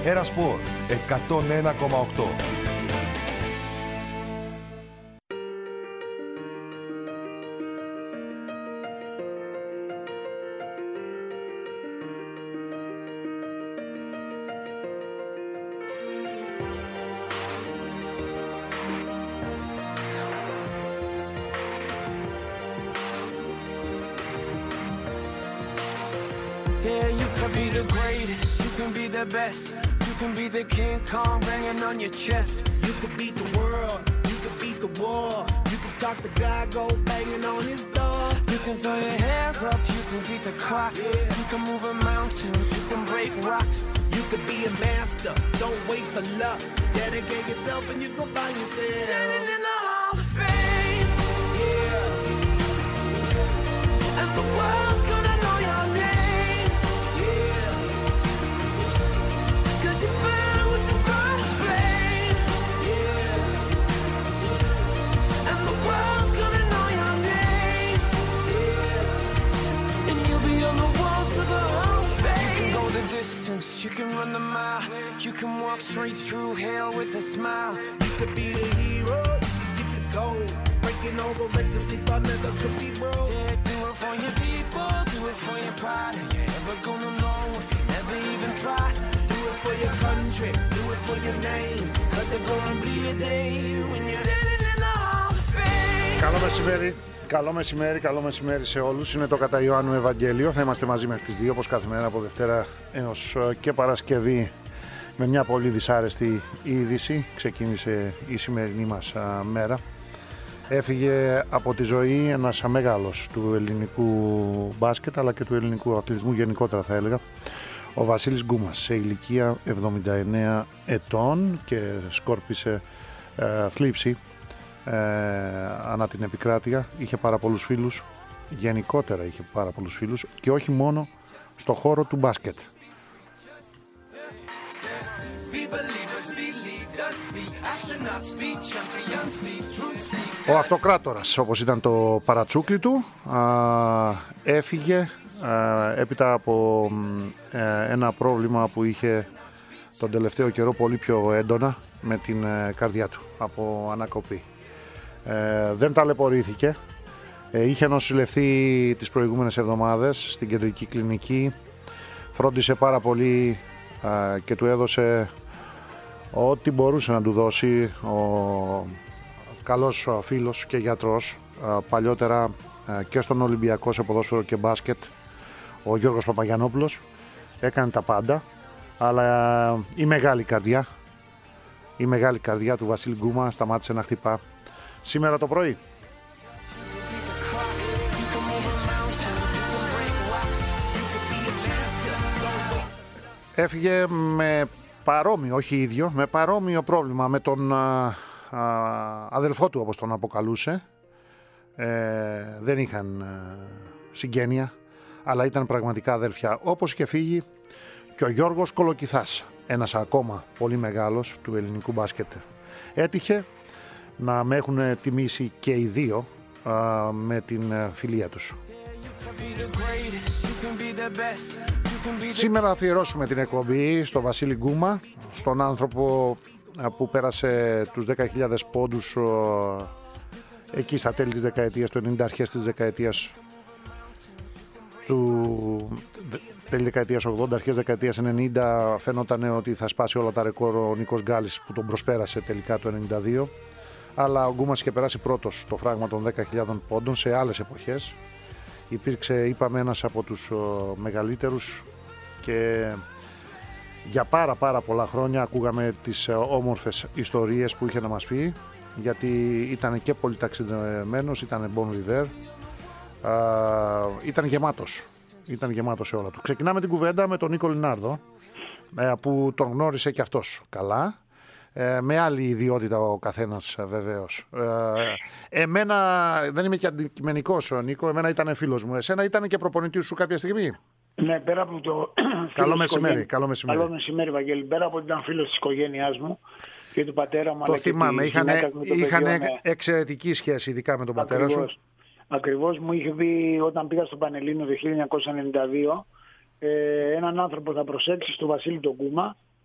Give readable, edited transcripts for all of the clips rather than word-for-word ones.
Ερασπορ 101,8. Yeah, you can be the greatest, you can be the best, you can be the King Kong banging on your chest. You can beat the world, you can beat the war, you can talk the guy, go banging on his door. You can throw your hands up, you can beat the clock, you can move a mountain, you can break rocks. You can be a master, don't wait for luck. Dedicate yourself and you go find yourself. Standing in the Hall of Fame, Yeah, and the world's gonna know your name, yeah, 'cause you burn with the brightest flame, yeah, and the world's gonna know your name, yeah. and you'll be on the walls of the Hall of Fame. You can go the distance, you can run the mile, you can walk straight through hell with a smile. You could be the hero, you could get the gold. Breaking all the records they thought never could be broke. Yeah, do it for your people, do it for your pride. Are you ever gonna know if you never even try? Do it for your country, do it for your name. 'Cause there's gonna be a day when you're Standing in the Hall of Fame. Καλό μεσημέρι. Καλό μεσημέρι σε όλους. Είναι το κατά Ιωάννου Ευαγγέλιο. Θα είμαστε μαζί μέχρι τις 2 όπως κάθε μέρα από Δευτέρα έως και Παρασκευή με μια πολύ δυσάρεστη είδηση. Ξεκίνησε η σημερινή μας μέρα. Έφυγε από τη ζωή ένας μεγάλος του ελληνικού μπάσκετ αλλά και του ελληνικού αθλητισμού γενικότερα θα έλεγα. Ο Βασίλης Γκούμας σε ηλικία 79 ετών και σκόρπισε θλίψη ανά την επικράτεια. Είχε πάρα πολλούς φίλους, γενικότερα είχε πάρα πολλούς φίλους και όχι μόνο στο χώρο του μπάσκετ. Ο αυτοκράτορας, όπως ήταν το παρατσούκλι του, έφυγε έπειτα από ένα πρόβλημα που είχε τον τελευταίο καιρό πολύ πιο έντονα με την καρδιά του από ανακοπή. Δεν ταλαιπωρήθηκε. Είχε νοσηλευθεί τις προηγούμενες εβδομάδες στην κεντρική κλινική. Φρόντισε πάρα πολύ και του έδωσε ό,τι μπορούσε να του δώσει ο καλός φίλος και γιατρός παλιότερα και στον Ολυμπιακό σε ποδόσφαιρο και μπάσκετ, ο Γιώργος Παπαγιαννόπουλος. Έκανε τα πάντα, αλλά η μεγάλη καρδιά του Βασίλη Γκούμα σταμάτησε να χτυπά σήμερα το πρωί. Έφυγε με παρόμοιο, όχι ίδιο, με παρόμοιο πρόβλημα με τον αδελφό του όπως τον αποκαλούσε. Δεν είχαν συγγένεια, αλλά ήταν πραγματικά αδέλφια. Όπως και φύγει και ο Γιώργος Κολοκυθάς, ένας ακόμα πολύ μεγάλος του ελληνικού μπάσκετ. Έτυχε να με έχουν τιμήσει και οι δύο με την φιλία τους. Σήμερα αφιερώσουμε την εκπομπή στο Βασίλη Γκούμα, στον άνθρωπο που πέρασε τους 10.000 πόντους εκεί στα τέλη της δεκαετίας του 90, αρχές της δεκαετίας του τέλη δεκαετίας 80, αρχές δεκαετίας 90. Φαίνονταν ότι θα σπάσει όλα τα ρεκόρ ο Νίκος Γκάλης που τον προσπέρασε τελικά το 92. Αλλά ο Γκούμας είχε περάσει πρώτος στο φράγμα των 10.000 πόντων σε άλλες εποχές. Υπήρξε, είπαμε, ένας από τους μεγαλύτερους και για πάρα πολλά χρόνια ακούγαμε τις όμορφες ιστορίες που είχε να μας πει, γιατί ήταν και πολύ ταξιδεμένος, ήταν bon vivant, ήταν γεμάτος σε όλα του. Ξεκινάμε την κουβέντα με τον Νίκο Λινάρδο, που τον γνώρισε και αυτός καλά, με άλλη ιδιότητα ο καθένας βεβαίως. Εμένα, δεν είμαι και αντικειμενικός ο Νίκο, εμένα ήταν φίλος μου. Εσένα ήταν και προπονητής σου κάποια στιγμή? Ναι, πέρα από το... Καλό μεσημέρι. Καλό μεσημέρι, Βαγγέλη. Πέρα από ότι ήταν φίλος της οικογένειάς μου και του πατέρα μου. Το θυμάμαι, είχαν εξαιρετική σχέση, ειδικά με τον πατέρα σου. Ακριβώς, μου είχε πει όταν πήγα στο Πανελλήνιο το 1992, έναν άνθρωπο θα προσέξεις, τον Βασίλη τον Γκούμα,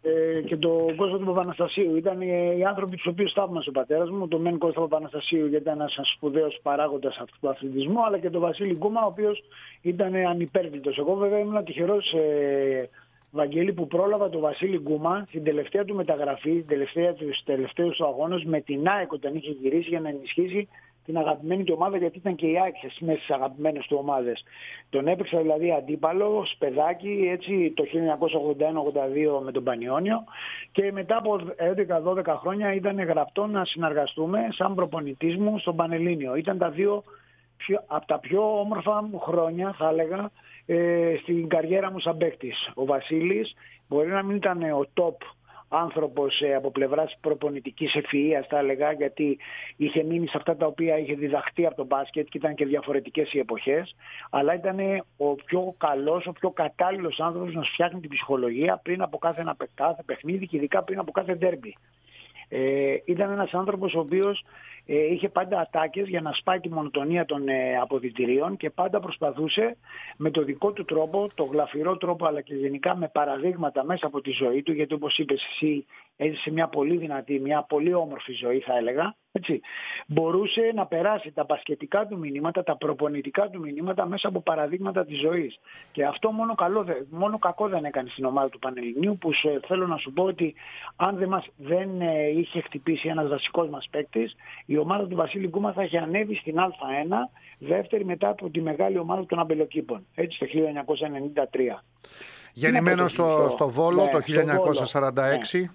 και τον Κώστα του Παπαναστασίου. Ήταν οι άνθρωποι τους οποίους θαύμασε ο πατέρας μου, τον Μεν Κώστα Παπαναστασίου, γιατί ήταν ένας σπουδαίος παράγοντας αυτού του αθλητισμού, αλλά και τον Βασίλη Γκούμα, ο οποίος ήταν ανυπέρβλητος. Εγώ βέβαια ήμουν τυχερός, Βαγγέλη, που πρόλαβα τον Βασίλη Γκούμα στην τελευταία του μεταγραφή, στους τελευταίους του αγώνες με την ΑΕΚ όταν είχε γυρίσει για να ενισχύσει την αγαπημένη του ομάδα, γιατί ήταν και η ΑΕΚ μέσα στις αγαπημένες του ομάδες. Τον έπαιξα δηλαδή αντίπαλο, σπεδάκι, έτσι το 1981-82 με τον Πανιόνιο, και μετά από 11-12 χρόνια ήταν γραπτό να συνεργαστούμε σαν προπονητής μου στον Πανελλήνιο. Ήταν τα δύο από τα πιο όμορφα μου χρόνια, θα έλεγα, στην καριέρα μου σαν παίκτης. Ο Βασίλης μπορεί να μην ήταν ο top άνθρωπος από πλευράς προπονητικής ευφυΐας, θα έλεγα, γιατί είχε μείνει σε αυτά τα οποία είχε διδαχτεί από το μπάσκετ και ήταν και διαφορετικές οι εποχές, αλλά ήταν ο πιο καλός, ο πιο κατάλληλος άνθρωπος να σου φτιάχνει την ψυχολογία πριν από κάθε παιχνίδι και ειδικά πριν από κάθε ντέρμπι. Ήταν ένας άνθρωπος ο οποίος είχε πάντα ατάκες για να σπάει τη μονοτονία των αποδυτηρίων και πάντα προσπαθούσε με το δικό του τρόπο, το γλαφυρό τρόπο, αλλά και γενικά με παραδείγματα μέσα από τη ζωή του, γιατί όπως είπες εσύ έζησε μια πολύ δυνατή, μια πολύ όμορφη ζωή, θα έλεγα, έτσι. Μπορούσε να περάσει τα μπασκετικά του μηνύματα, τα προπονητικά του μηνύματα μέσα από παραδείγματα της ζωής. Και αυτό μόνο κακό δεν έκανε στην ομάδα του Πανελληνίου, που θέλω να σου πω ότι αν δεν είχε χτυπήσει ένας βασικός μας παίκτης, η ομάδα του Βασίλη Γκούμα θα είχε ανέβει στην Α1, δεύτερη μετά από τη μεγάλη ομάδα των Αμπελοκήπων, έτσι, το 1993. Γεννημένος στο Βόλο, ναι, το 1946.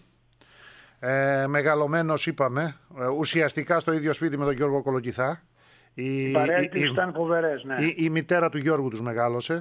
Μεγαλωμένος, είπαμε, ουσιαστικά στο ίδιο σπίτι με τον Γιώργο Κολοκυθά. Οι παρέες ήταν φοβερές, ναι. Η μητέρα του Γιώργου τους μεγάλωσε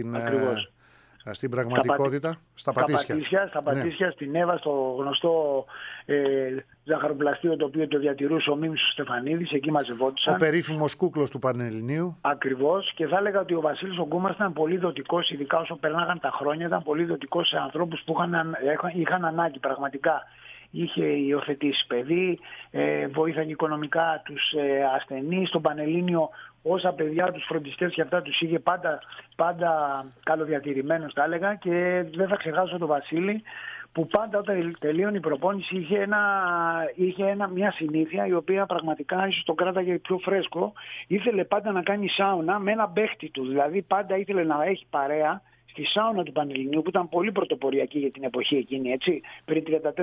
στην πραγματικότητα, στα Πατήσια. Στα Πατήσια, ναι. Στην Εύα, στο γνωστό ζαχαροπλαστείο, το οποίο το διατηρούσε ο Μίμης ο Στεφανίδης, εκεί μαζευόντουσαν. Ο περίφημος κούκλος του Πανελληνίου. Ακριβώς, και θα έλεγα ότι ο Βασίλης ο Γκούμας ήταν πολύ δοτικός, ειδικά όσο περνάγαν τα χρόνια, ήταν πολύ δοτικός σε ανθρώπους που είχαν ανάγκη πραγματικά. Είχε υιοθετήσει παιδί, βοήθανε οικονομικά τους ασθενείς, στον Πανελλήνιο όσα παιδιά, τους φροντιστές και αυτά τους είχε πάντα καλοδιατηρημένους, θα έλεγα. Και δεν θα ξεχάσω τον Βασίλη, που πάντα όταν τελείωνε η προπόνηση είχε μια συνήθεια η οποία πραγματικά ίσως τον κράταγε πιο φρέσκο. Ήθελε πάντα να κάνει σάουνα με ένα παίχτη του, δηλαδή πάντα ήθελε να έχει παρέα στη σάουνα του Πανελληνίου, που ήταν πολύ πρωτοποριακή για την εποχή εκείνη, έτσι, πριν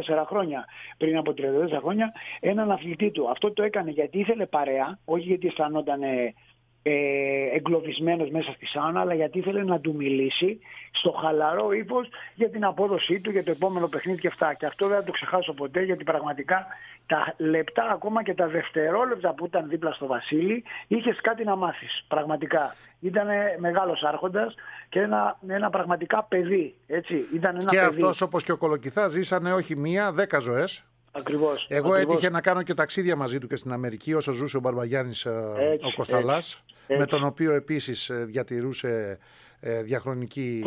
από 34 χρόνια, έναν αθλητή του. Αυτό το έκανε γιατί ήθελε παρέα, όχι γιατί αισθανόταν εγκλωβισμένος μέσα στη σάουνα, αλλά γιατί ήθελε να του μιλήσει στο χαλαρό ύφος για την απόδοσή του, για το επόμενο παιχνίδι και αυτά. Και αυτό δεν θα το ξεχάσω ποτέ, γιατί πραγματικά τα λεπτά, ακόμα και τα δευτερόλεπτα που ήταν δίπλα στο Βασίλη, είχες κάτι να μάθεις. Πραγματικά ήταν μεγάλος άρχοντας και ένα πραγματικά παιδί, έτσι. Ήταν ένα και παιδί. αυτός, όπως και ο Κολοκυθάς, ζήσανε όχι μία, 10 ζωές. Ακριβώς. Εγώ έτυχε να κάνω και ταξίδια μαζί του και στην Αμερική όσο ζούσε ο Μπαρμπαγιάννης ο Κοσταλάς, με τον οποίο επίσης διατηρούσε διαχρονική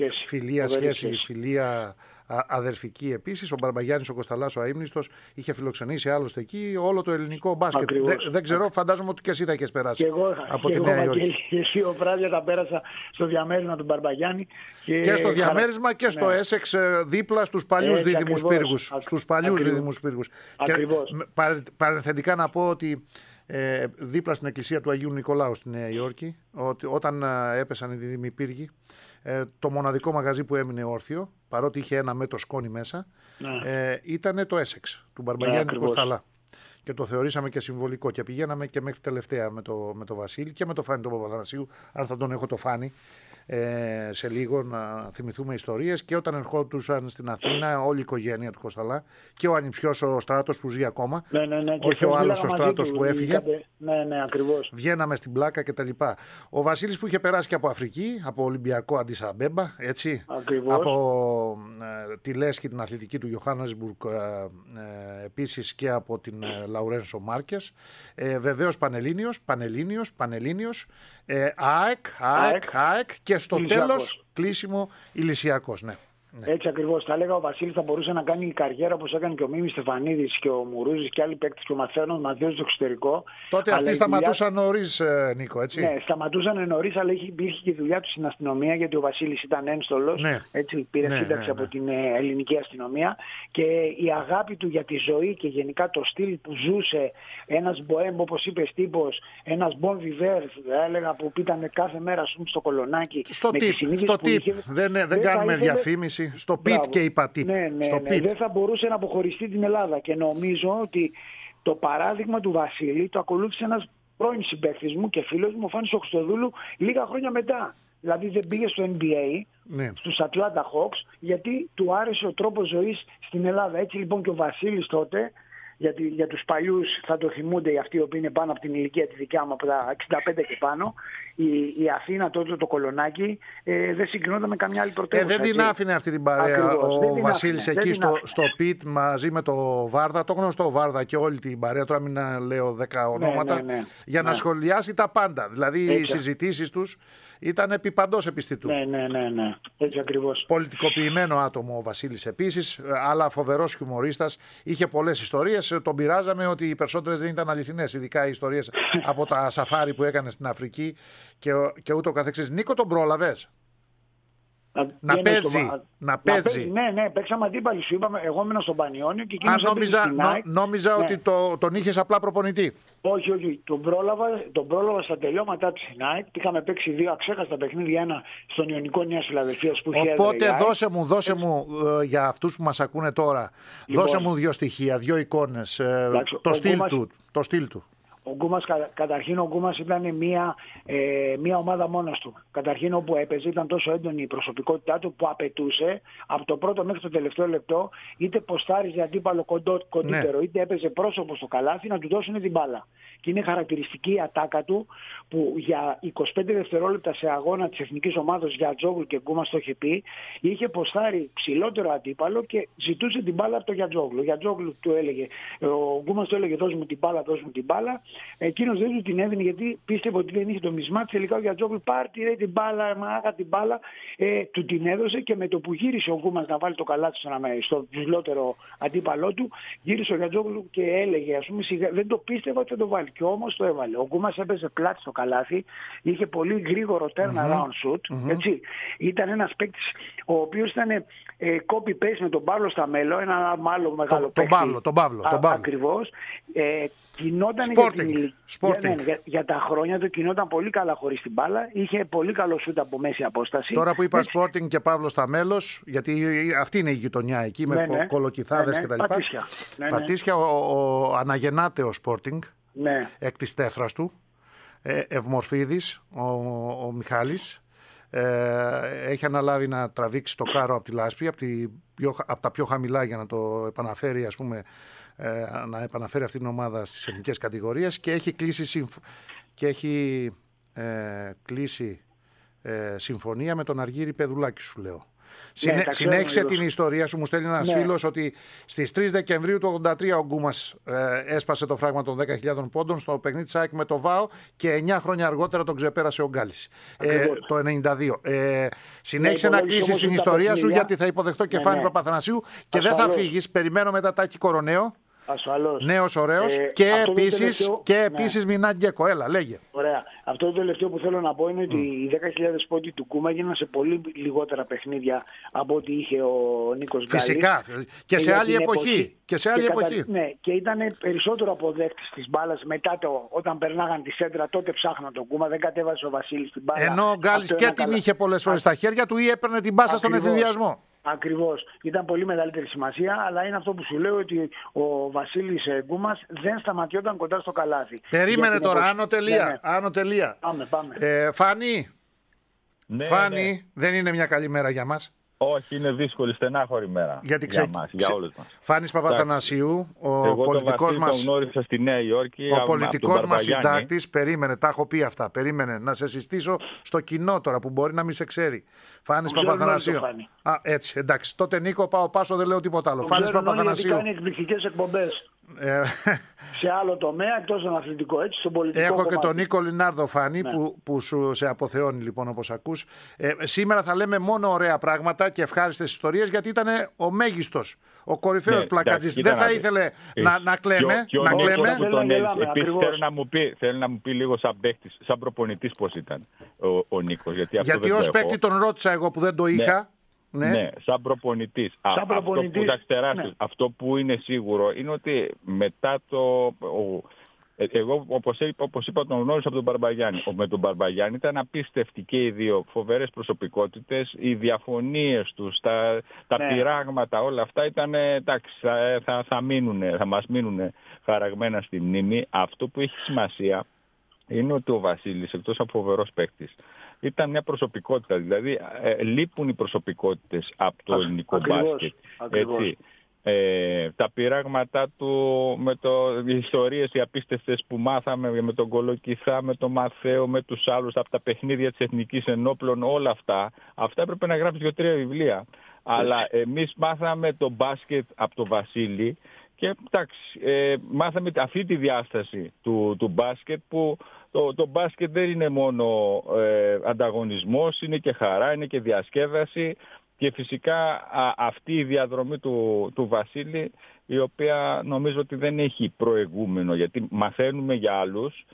φιλία αδερφική επίσης. Ο Μπαρμπαγιάννης ο Κοσταλάς, ο αείμνηστος, είχε φιλοξενήσει άλλωστε εκεί όλο το ελληνικό μπάσκετ. Δεν ξέρω, φαντάζομαι ότι και εσύ θα έχεις περάσει από τη Νέα Υόρκη. Και δύο βράδια τα πέρασα στο διαμέρισμα του Μπαρμπαγιάννη. Και στο διαμέρισμα και στο Έσεξ, δίπλα στους παλιούς δίδυμους πύργους. Στους παλιούς δίδυμους πύργους. Παρενθετικά να πω ότι δίπλα στην εκκλησία του Αγίου Νικολάου στη Νέα Υόρκη, ότι όταν έπεσαν οι δίδυμοι πύργοι, το μοναδικό μαγαζί που έμεινε όρθιο, παρότι είχε ένα μέτρο σκόνη μέσα, ήταν το Έσεξ του Μπαρμπαγιάννη του Κοσταλά. Και το θεωρήσαμε και συμβολικό. Και πηγαίναμε και μέχρι τελευταία με το Βασίλη και με το Φάνη τον Παπαθανασίου, αν θα τον έχω το Φάνη, σε λίγο να θυμηθούμε ιστορίες. Και όταν ερχόντουσαν στην Αθήνα όλη η οικογένεια του Κοσταλά και ο ανιψιός ο Στράτος που ζει ακόμα, όχι ο άλλος ο Στράτος που έφυγε. Ναι, ακριβώς. Βγαίναμε στην πλάκα κτλ. Ο Βασίλης που είχε περάσει και από Αφρική, από Ολυμπιακό Αντίς Αμπέμπα, έτσι, από τη Λέσχη την αθλητική του Johannesburg, επίσης και από την Λαουρένσο Μάρκες, βεβαίως Πανελλήνιος, ΑΕΚ και στο τέλος κλείσιμο ηλυσιακός, ναι. Έτσι ακριβώς. Θα έλεγα ο Βασίλης θα μπορούσε να κάνει καριέρα όπως έκανε και ο Μίμης Στεφανίδης και ο Μουρούζης και άλλοι παίκτες και ο Μαθαίωνος Μαθαίος στο εξωτερικό. Τότε αυτοί σταματούσαν νωρίς, Νίκο, έτσι. Ναι, σταματούσαν νωρίς, αλλά υπήρχε και η δουλειά του στην αστυνομία, γιατί ο Βασίλης ήταν ένστολος. Ναι. Έτσι, πήρε σύνταξη από την ελληνική αστυνομία. Και η αγάπη του για τη ζωή και γενικά το στυλ που ζούσε, ένας μποέμ, όπως είπες, τύπος, ένας bon vivant, θα έλεγα, που ήταν κάθε μέρα στο Κολονάκι. Στο tip. Δεν κάνουμε διαφήμιση. Στο πιτ και είπα tip. Ναι. Δεν θα μπορούσε να αποχωριστεί την Ελλάδα. Και νομίζω ότι το παράδειγμα του Βασίλη το ακολούθησε ένας πρώην συμπαίκτης μου και φίλος μου, ο Φάνης Οξτοδούλου, λίγα χρόνια μετά. Δηλαδή δεν πήγε στο NBA, στους Atlanta Hawks, γιατί του άρεσε ο τρόπος ζωής στην Ελλάδα. Έτσι λοιπόν και ο Βασίλης τότε, για τους παλιούς θα το θυμούνται αυτοί οι οποίοι είναι πάνω από την ηλικία τη δικιά μου, από τα 65 και πάνω, η Αθήνα τότε, το Κολονάκι, δεν συγκρινόταν με καμιά άλλη πρωτεύουσα. Δεν την άφηνε αυτή την παρέα. Ακριβώς, ο Βασίλης εκεί στο πιτ μαζί με το Βάρδα, το γνωστό Βάρδα και όλη την παρέα, τώρα μην λέω 10 ονόματα, για να σχολιάσει τα πάντα. Δηλαδή οι συζητήσεις τους ήταν επί παντός επιστητού. Ναι. Έτσι ακριβώς. Πολιτικοποιημένο άτομο ο Βασίλης επίσης, αλλά φοβερός χιουμορίστας. Είχε πολλές ιστορίες. Τον πειράζαμε ότι οι περισσότερες δεν ήταν αληθινές, ειδικά οι ιστορίες από τα σαφάρι που έκανε στην Αφρική και ούτω καθεξής. Νίκο, τον πρόλαβες? Να παίζει. Ναι, παίξαμε αντίπαλοι. Σου είπαμε, εγώ ήμουν στον Πανιόνιο και εκείνος νόμιζα ότι τον είχες απλά προπονητή. Όχι. Τον πρόλαβα στα τελειώματά της Nike. Είχαμε παίξει 2 αξέχαστα παιχνίδια, ένα στον Ιωνικό Νέας Φιλαδελφίας που είχε. Οπότε δώσε μου για αυτούς που μας ακούνε τώρα, λοιπόν, δώσε μου 2 στοιχεία, 2 εικόνες, το στυλ του. Ο Γκούμας, καταρχήν ο Γκούμας ήταν μια ομάδα μόνος του. Καταρχήν όπου έπαιζε ήταν τόσο έντονη η προσωπικότητά του που απαιτούσε από το πρώτο μέχρι το τελευταίο λεπτό, είτε ποστάριζε αντίπαλο κοντύτερο, είτε έπαιζε πρόσωπο στο καλάθι, να του δώσουν την μπάλα. Και είναι χαρακτηριστική η ατάκα του που για 25 δευτερόλεπτα σε αγώνα της εθνικής ομάδας για Γιατζόγλου, και Γκούμας το είχε πει, είχε ποστάρει ψηλότερο αντίπαλο και ζητούσε την μπάλα από τον Γιατζόγλου. Ο Γιατζόγλου του έλεγε, ο Γκούμας του έλεγε δώσ' μου την μπάλα. Εκείνος δεν του την έδινε γιατί πίστευε ότι δεν είχε το μισμά. Τελικά ο Γιατζόγλου πάρει την μπάλα, την μπάλα, του την έδωσε και με το που γύρισε ο Γκούμας να βάλει το καλάθι στο ψηλότερο αντίπαλό του, γύρισε ο Γιατζόγλου και έλεγε, ας πούμε, δεν το πίστευα ότι θα το βάλει. Και όμως το έβαλε. Ο Γκούμας έπαιζε πλάτη στο καλάθι, είχε πολύ γρήγορο turnaround shoot. Έτσι. Ήταν ένας παίκτης ο οποίος ήταν copy-paste με τον Παύλο Σταμέλο, ένα άλλο μεγάλο παίκτη. Τον Παύλο. Ακριβώς. Κινόταν για τα χρόνια του, κινόταν πολύ καλά χωρίς την μπάλα, είχε πολύ καλό σούτ από μέση απόσταση. Τώρα που είπα Sporting και Παύλος Σταμέλος, γιατί αυτή είναι η γειτονιά εκεί με κολοκυθάδες κτλ. Πατήσια, ο αναγεννάται ο Sporting, εκ της τέφρας του, Ευμορφίδης, ο Μιχάλης. Έχει αναλάβει να τραβήξει το κάρο από τη λάσπη, από τα πιο χαμηλά, για να το επαναφέρει, ας πούμε, να επαναφέρει αυτή την ομάδα στις εθνικές κατηγορίες, και έχει κλείσει συμφωνία με τον Αργύρη Πεδουλάκη, σου λέω. Συνέχισε την ιστορία σου. Μου στέλνει ένας φίλος ότι στις 3 Δεκεμβρίου του 1983 ο Γκούμας έσπασε το φράγμα των 10.000 πόντων στο παιχνίδι της ΑΕΚ με το ΒΑΟ, και 9 χρόνια αργότερα τον ξεπέρασε ο Γκάλης το 1992. Συνέχισε να κλείσεις την ιστορία σου, γιατί θα υποδεχτώ και Φάνη Παπαθανασίου και δεν θα φύγεις. Περιμένω μετά Τάκη Κοροναίο. Ασφαλώς. Νέος, ωραίος, και επίσης Μινά Γκέκο. Έλα, λέγε. Ωραία. Αυτό το τελευταίο που θέλω να πω είναι ότι οι 10.000 πόντοι του Γκούμα έγιναν σε πολύ λιγότερα παιχνίδια από ό,τι είχε ο Νίκος Γκάλης. Φυσικά. Και σε άλλη εποχή. Ναι, και ήταν περισσότερο αποδέκτης της μπάλας μετά όταν περνάγαν τη σέντρα. Τότε ψάχναν τον Γκούμα, δεν κατέβασε ο Βασίλης την μπάλα. Ενώ ο Γκάλης και την είχε πολλές φορές στα χέρια του ή έπαιρνε την μπάσα στον ευθυνδιασμό. Ακριβώς. Ήταν πολύ μεγαλύτερη σημασία, αλλά είναι αυτό που σου λέω, ότι ο Βασίλης Γκούμας δεν σταματιόταν κοντά στο καλάθι. Περίμενε τώρα, άνω τελεία. Πάμε. Φάνη, δεν είναι μια καλή μέρα για μας. Όχι, είναι δύσκολη, στενάχωρη μέρα για μας, για όλους μας. Φάνης Παπαθανασίου, ο πολιτικός μας, τον γνώρισα στη Νέα Υόρκη, ο πολιτικός μας συντάκτης. Περίμενε, τα έχω πει αυτά. Περίμενε να σε συστήσω στο κοινό τώρα που μπορεί να μην σε ξέρει. Φάνης Παπαθανασίου. Έτσι, εντάξει. Τότε Νίκο, πάω πάσο, δεν λέω τίποτα άλλο. Φάνης Παπαθανασίου. Κάνει εκπληκτικές εκπομπές. σε άλλο τομέα, εκτός τον αθλητικό, έτσι, στον πολιτικό Έχω κομμάτι. και τον Νίκο Λινάρδο, Φάνη, που σου σε αποθεώνει λοιπόν, όπως ακούς. Σήμερα θα λέμε μόνο ωραία πράγματα και ευχάριστες ιστορίες, γιατί ήταν ο μέγιστος, ο κορυφαίος πλακατζής. Δεν θα ήθελε να κλαίμε. Επίσης θέλω να μου πει λίγο σαν παίκτης, σαν προπονητής πώς ήταν ο Νίκος. Γιατί ως παίκτη τον ρώτησα εγώ που δεν το είχα. Ναι, σαν προπονητής. Αυτό που είναι σίγουρο είναι ότι μετά εγώ όπως είπα τον γνώρισα από τον Μπαρμπαγιάννη. Με τον Μπαρμπαγιάννη ήταν απίστευτοι και οι δύο, φοβερές προσωπικότητες. Οι διαφωνίες τους, τα πειράγματα, όλα αυτά ήταν, εντάξει, θα μας μείνουν χαραγμένα στη μνήμη. Αυτό που έχει σημασία είναι ότι ο Βασίλης, εκτός από φοβερός παίκτης, ήταν μια προσωπικότητα. Δηλαδή λείπουν οι προσωπικότητες από το ελληνικό μπάσκετ. Έτσι. Τα πειράγματά του, οι ιστορίες οι απίστευτες που μάθαμε με τον Κολοκυθά, με τον Μαθαίο, με τους άλλους, από τα παιχνίδια της Εθνικής Ενόπλων, όλα αυτά έπρεπε να γράψει 2-3 βιβλία. Αλλά εμείς μάθαμε το μπάσκετ από τον Βασίλη και εντάξει, μάθαμε αυτή τη διάσταση του μπάσκετ, που το μπάσκετ δεν είναι μόνο ανταγωνισμός, είναι και χαρά, είναι και διασκέδαση. Και φυσικά αυτή η διαδρομή του Βασίλη, η οποία νομίζω ότι δεν έχει προηγούμενο, γιατί μαθαίνουμε για άλλους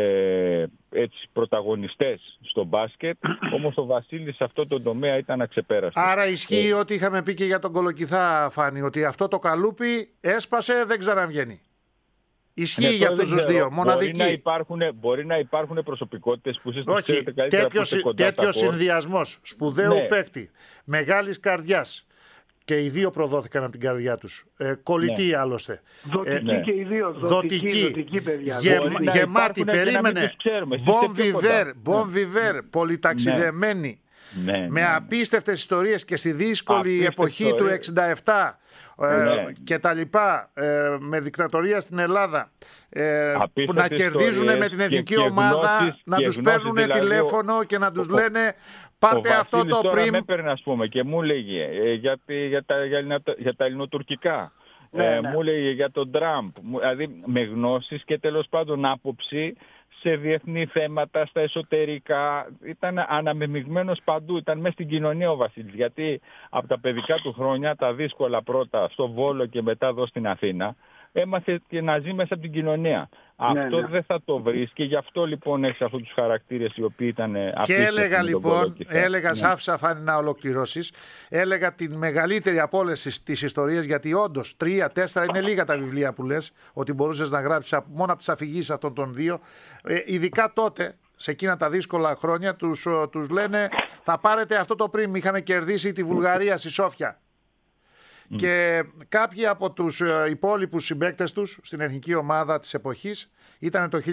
πρωταγωνιστές στο μπάσκετ, όμως ο Βασίλης σε αυτό το τομέα ήταν αξεπέραστος. Άρα ισχύει ό,τι είχαμε πει και για τον Κολοκυθά, Φάνη, ότι αυτό το καλούπι έσπασε, δεν ξαναβγαίνει. Ισχύει για αυτούς τους δύο, μοναδικοί. Μπορεί να υπάρχουν προσωπικότητες που εσείς τους ξέρετε καλύτερα. Τέτοιο συνδυασμός σπουδαίου παίκτη, μεγάλης καρδιάς, και οι δύο προδόθηκαν από την καρδιά τους. Κολλητοί άλλωστε. Δοτικοί και οι δύο. Δοτικοί παιδιά. Γεμάτοι, περίμενε. Bon viveur, πολυταξιδεμένοι. Με απίστευτες ιστορίες και στη δύσκολη εποχή του 67 και τα λοιπά, με δικτατορία στην Ελλάδα, που να κερδίζουν με την εθνική ομάδα, να τους παίρνουν τηλέφωνο και να τους λένε πάρτε αυτό το πριμ. Με έπαιρνε, ας πούμε, και μου έλεγε για τα ελληνοτουρκικά. Μου έλεγε για τον Τραμπ, δηλαδή με γνώσεις και τέλος πάντων άποψη σε διεθνή θέματα, στα εσωτερικά. Ήταν αναμεμειγμένος παντού, ήταν μέσα στην κοινωνία ο Βασίλης. Γιατί από τα παιδικά του χρόνια, τα δύσκολα πρώτα στο Βόλο και μετά εδώ στην Αθήνα, έμαθε και να ζει μέσα από την κοινωνία. Αυτό δεν θα το βρεις, και γι' αυτό λοιπόν έχεις αυτούς τους χαρακτήρες οι οποίοι ήταν απίστευτοι. Και έλεγα λοιπόν, άφησα, Φάνη, να ολοκληρώσεις, έλεγα την μεγαλύτερη από όλες τις ιστορίες, γιατί όντως 3-4 είναι λίγα τα βιβλία που λες ότι μπορούσες να γράψεις μόνο από τις αφηγήσεις αυτών των δύο. Ειδικά τότε, σε εκείνα τα δύσκολα χρόνια, τους λένε θα πάρετε αυτό το πριμ. Είχαν κερδίσει τη Βουλγαρία στη Σόφια. Και κάποιοι από τους υπόλοιπους συμπαίκτες τους στην εθνική ομάδα της εποχής, ήταν το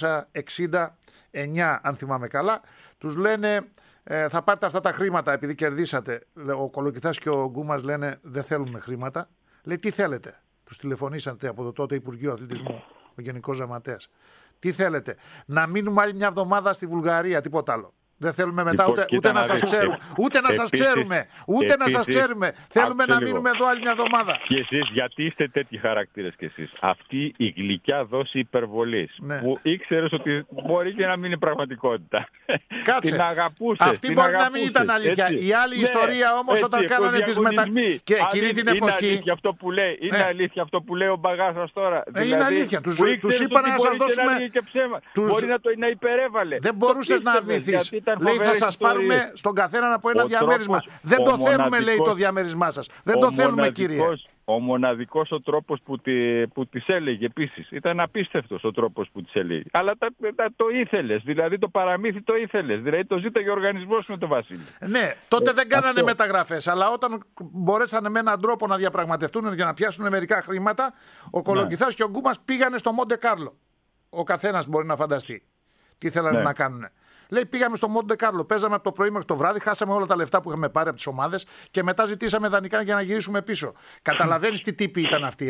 1969 αν θυμάμαι καλά, τους λένε θα πάρετε αυτά τα χρήματα επειδή κερδίσατε. Ο Κολοκυθάς και ο Γκούμας λένε δεν θέλουμε χρήματα. Λέει τι θέλετε. Τους τηλεφωνήσατε από το τότε Υπουργείο Αθλητισμού, ο Γενικός Γραμματέας. Τι θέλετε, να μείνουμε άλλη μια εβδομάδα στη Βουλγαρία, τίποτα άλλο. Δεν θέλουμε μετά ούτε να σας ξέρουμε. Ούτε να σας ξέρουμε. Ούτε να σας ξέρουμε. Θέλουμε να μείνουμε εδώ άλλη μια εβδομάδα. Και εσείς, γιατί είστε τέτοιοι χαρακτήρες κι εσείς. Αυτή η γλυκιά δόση υπερβολής, που ήξερες ότι μπορεί και να μην είναι πραγματικότητα. Κάτσε. Την αγαπούσες. Αυτή μπορεί να μην ήταν αλήθεια. Η άλλη ιστορία όμως, όταν κάνανε τις μετακινήσεις. Και εκείνη την εποχή. Είναι αλήθεια αυτό που λέει. Είναι αλήθεια αυτό που λέει ο Μπαγάσας τώρα. Είναι αλήθεια. Τους είπαν να σας δώσουμε. Μπορεί να υπερέβαλε. Δεν μπορούσες να αρνηθείς. Λέει θα σας πάρουμε στον καθέναν από ένα διαμέρισμα. Δεν το θέλουμε, λέει, το διαμέρισμά σας. Δεν το θέλουμε, κύριε. Ο μοναδικός ο τρόπος που τις έλεγε επίσης. Ήταν απίστευτος ο τρόπος που τις έλεγε. Αλλά το ήθελες. Δηλαδή το παραμύθι το ήθελες. Δηλαδή το ζήταγε ο οργανισμός με τον Βασίλη. Ναι, τότε δεν κάνανε μεταγραφές. Αλλά όταν μπορέσανε με έναν τρόπο να διαπραγματευτούν για να πιάσουν μερικά χρήματα, ο Κολοκυθάς και ο Γκούμας πήγανε στο Μοντε Κάρλο. Ο καθένας μπορεί να φανταστεί τι θέλανε να κάνουν. Λέει πήγαμε στο Μοντε Κάρλο, παίζαμε από το πρωί μέχρι το βράδυ, χάσαμε όλα τα λεφτά που είχαμε πάρει από τις ομάδες και μετά ζητήσαμε δανεικά για να γυρίσουμε πίσω. Καταλαβαίνεις τι τύποι ήταν αυτοί, έτσι.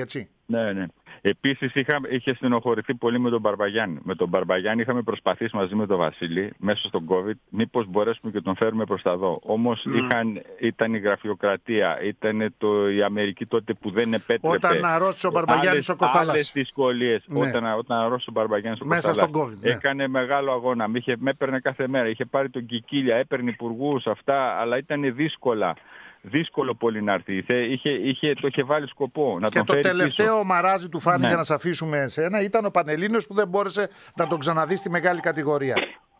Ναι. Επίσης είχε στενοχωρηθεί πολύ με τον Μπαρμπαγιάννη. Με τον Μπαρμπαγιάννη είχαμε προσπαθήσει μαζί με τον Βασίλη μέσα στον COVID μήπως μπορέσουμε και τον φέρουμε προς τα εδώ. Όμως ήταν η γραφειοκρατία, ήταν η Αμερική τότε που δεν επέτρεπε. Όταν αρρώστησε ο Μπαρμπαγιάννης ο Κοσταλάς. Άλλες δυσκολίες. Ναι. Όταν αρρώστησε ο Μπαρμπαγιάννης ο Κοσταλάς. Μέσα στον COVID. Ναι. Έκανε μεγάλο αγώνα. Με έπαιρνε κάθε μέρα. Είχε πάρει τον Κικίλια, έπαιρνε υπουργούς αυτά, αλλά ήταν δύσκολα. Δύσκολο πολύ να έρθει. Το είχε βάλει σκοπό να και τον φέρει το τελευταίο πίσω. μαράζι του φάνη, για να σε αφήσουμε εσένα, ήταν ο Πανελλήνιος που δεν μπόρεσε να τον ξαναδεί στη μεγάλη κατηγορία.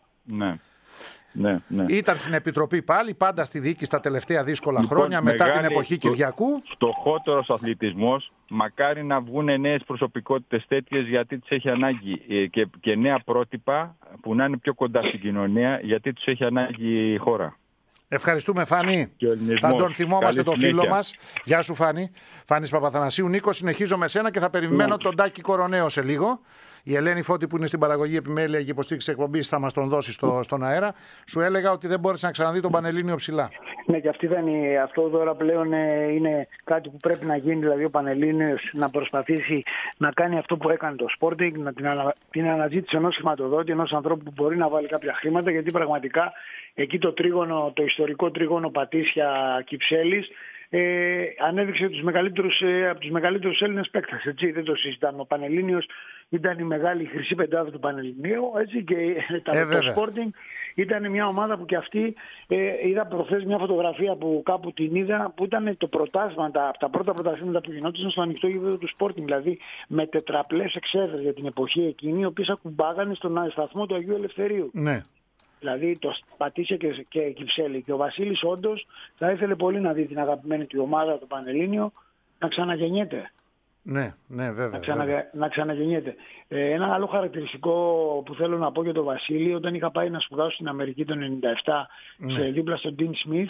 Ναι. Ήταν στην Επιτροπή πάλι, πάντα στη δίκη στα τελευταία δύσκολα χρόνια, μετά την εποχή Κυριακού. Φτωχότερος αθλητισμός, μακάρι να βγουν νέες προσωπικότητες τέτοιες, γιατί τις έχει ανάγκη, και νέα πρότυπα που να είναι πιο κοντά στην κοινωνία, γιατί τους έχει ανάγκη η χώρα. Ευχαριστούμε, Φάνη. Θα τον θυμόμαστε το φίλο μας. Γεια σου, Φάνη. Φάνης Παπαθανασίου. Νίκο, συνεχίζω με σένα και θα περιμένω τον Τάκη Κοροναίο σε λίγο. Η Ελένη Φώτη, που είναι στην παραγωγή επιμέλεια και υποστήριξη εκπομπής, θα μας τον δώσει στον αέρα. Σου έλεγα ότι δεν μπόρεσε να ξαναδεί τον Πανελλήνιο ψηλά. Ναι, και αυτό τώρα πλέον είναι κάτι που πρέπει να γίνει. Δηλαδή, ο Πανελλήνιος να προσπαθήσει να κάνει αυτό που έκανε το Sporting, την αναζήτηση ενός χρηματοδότη, ενός ανθρώπου που μπορεί να βάλει κάποια χρήματα, γιατί πραγματικά εκεί το ιστορικό τρίγωνο Πατήσια Κυψέλης ανέδειξε από τους μεγαλύτερους Έλληνες παίκτες. Έτσι, δεν το συζητάμε. Ο Πανελλήνιος ήταν η μεγάλη χρυσή πεντάδα του Πανελληνίου, έτσι, και το Sporting ήταν μια ομάδα που και αυτή, είδα προχθές μια φωτογραφία που κάπου την είδα, που ήταν το πρωτάθλημα, από τα πρώτα πρωταθλήματα που γινόταν στο ανοιχτό γήπεδο του Sporting, δηλαδή με τετραπλές εξέδρες για την εποχή εκείνη, οι οποίες ακουμπάγανε στον σταθμό του Αγίου Ελευθερίου. Ναι. Δηλαδή το Πατήσια και Κυψέλη. Και ο Βασίλης όντως θα ήθελε πολύ να δει την αγαπημένη του ομάδα, το Πανελλήνιο, να ξαναγεννιέται. Ναι, βέβαια. Να ξαναγεννιέται. Ένα άλλο χαρακτηριστικό που θέλω να πω για τον Βασίλη, όταν είχα πάει να σπουδάσω στην Αμερική το 1997, δίπλα στον Dean Smith,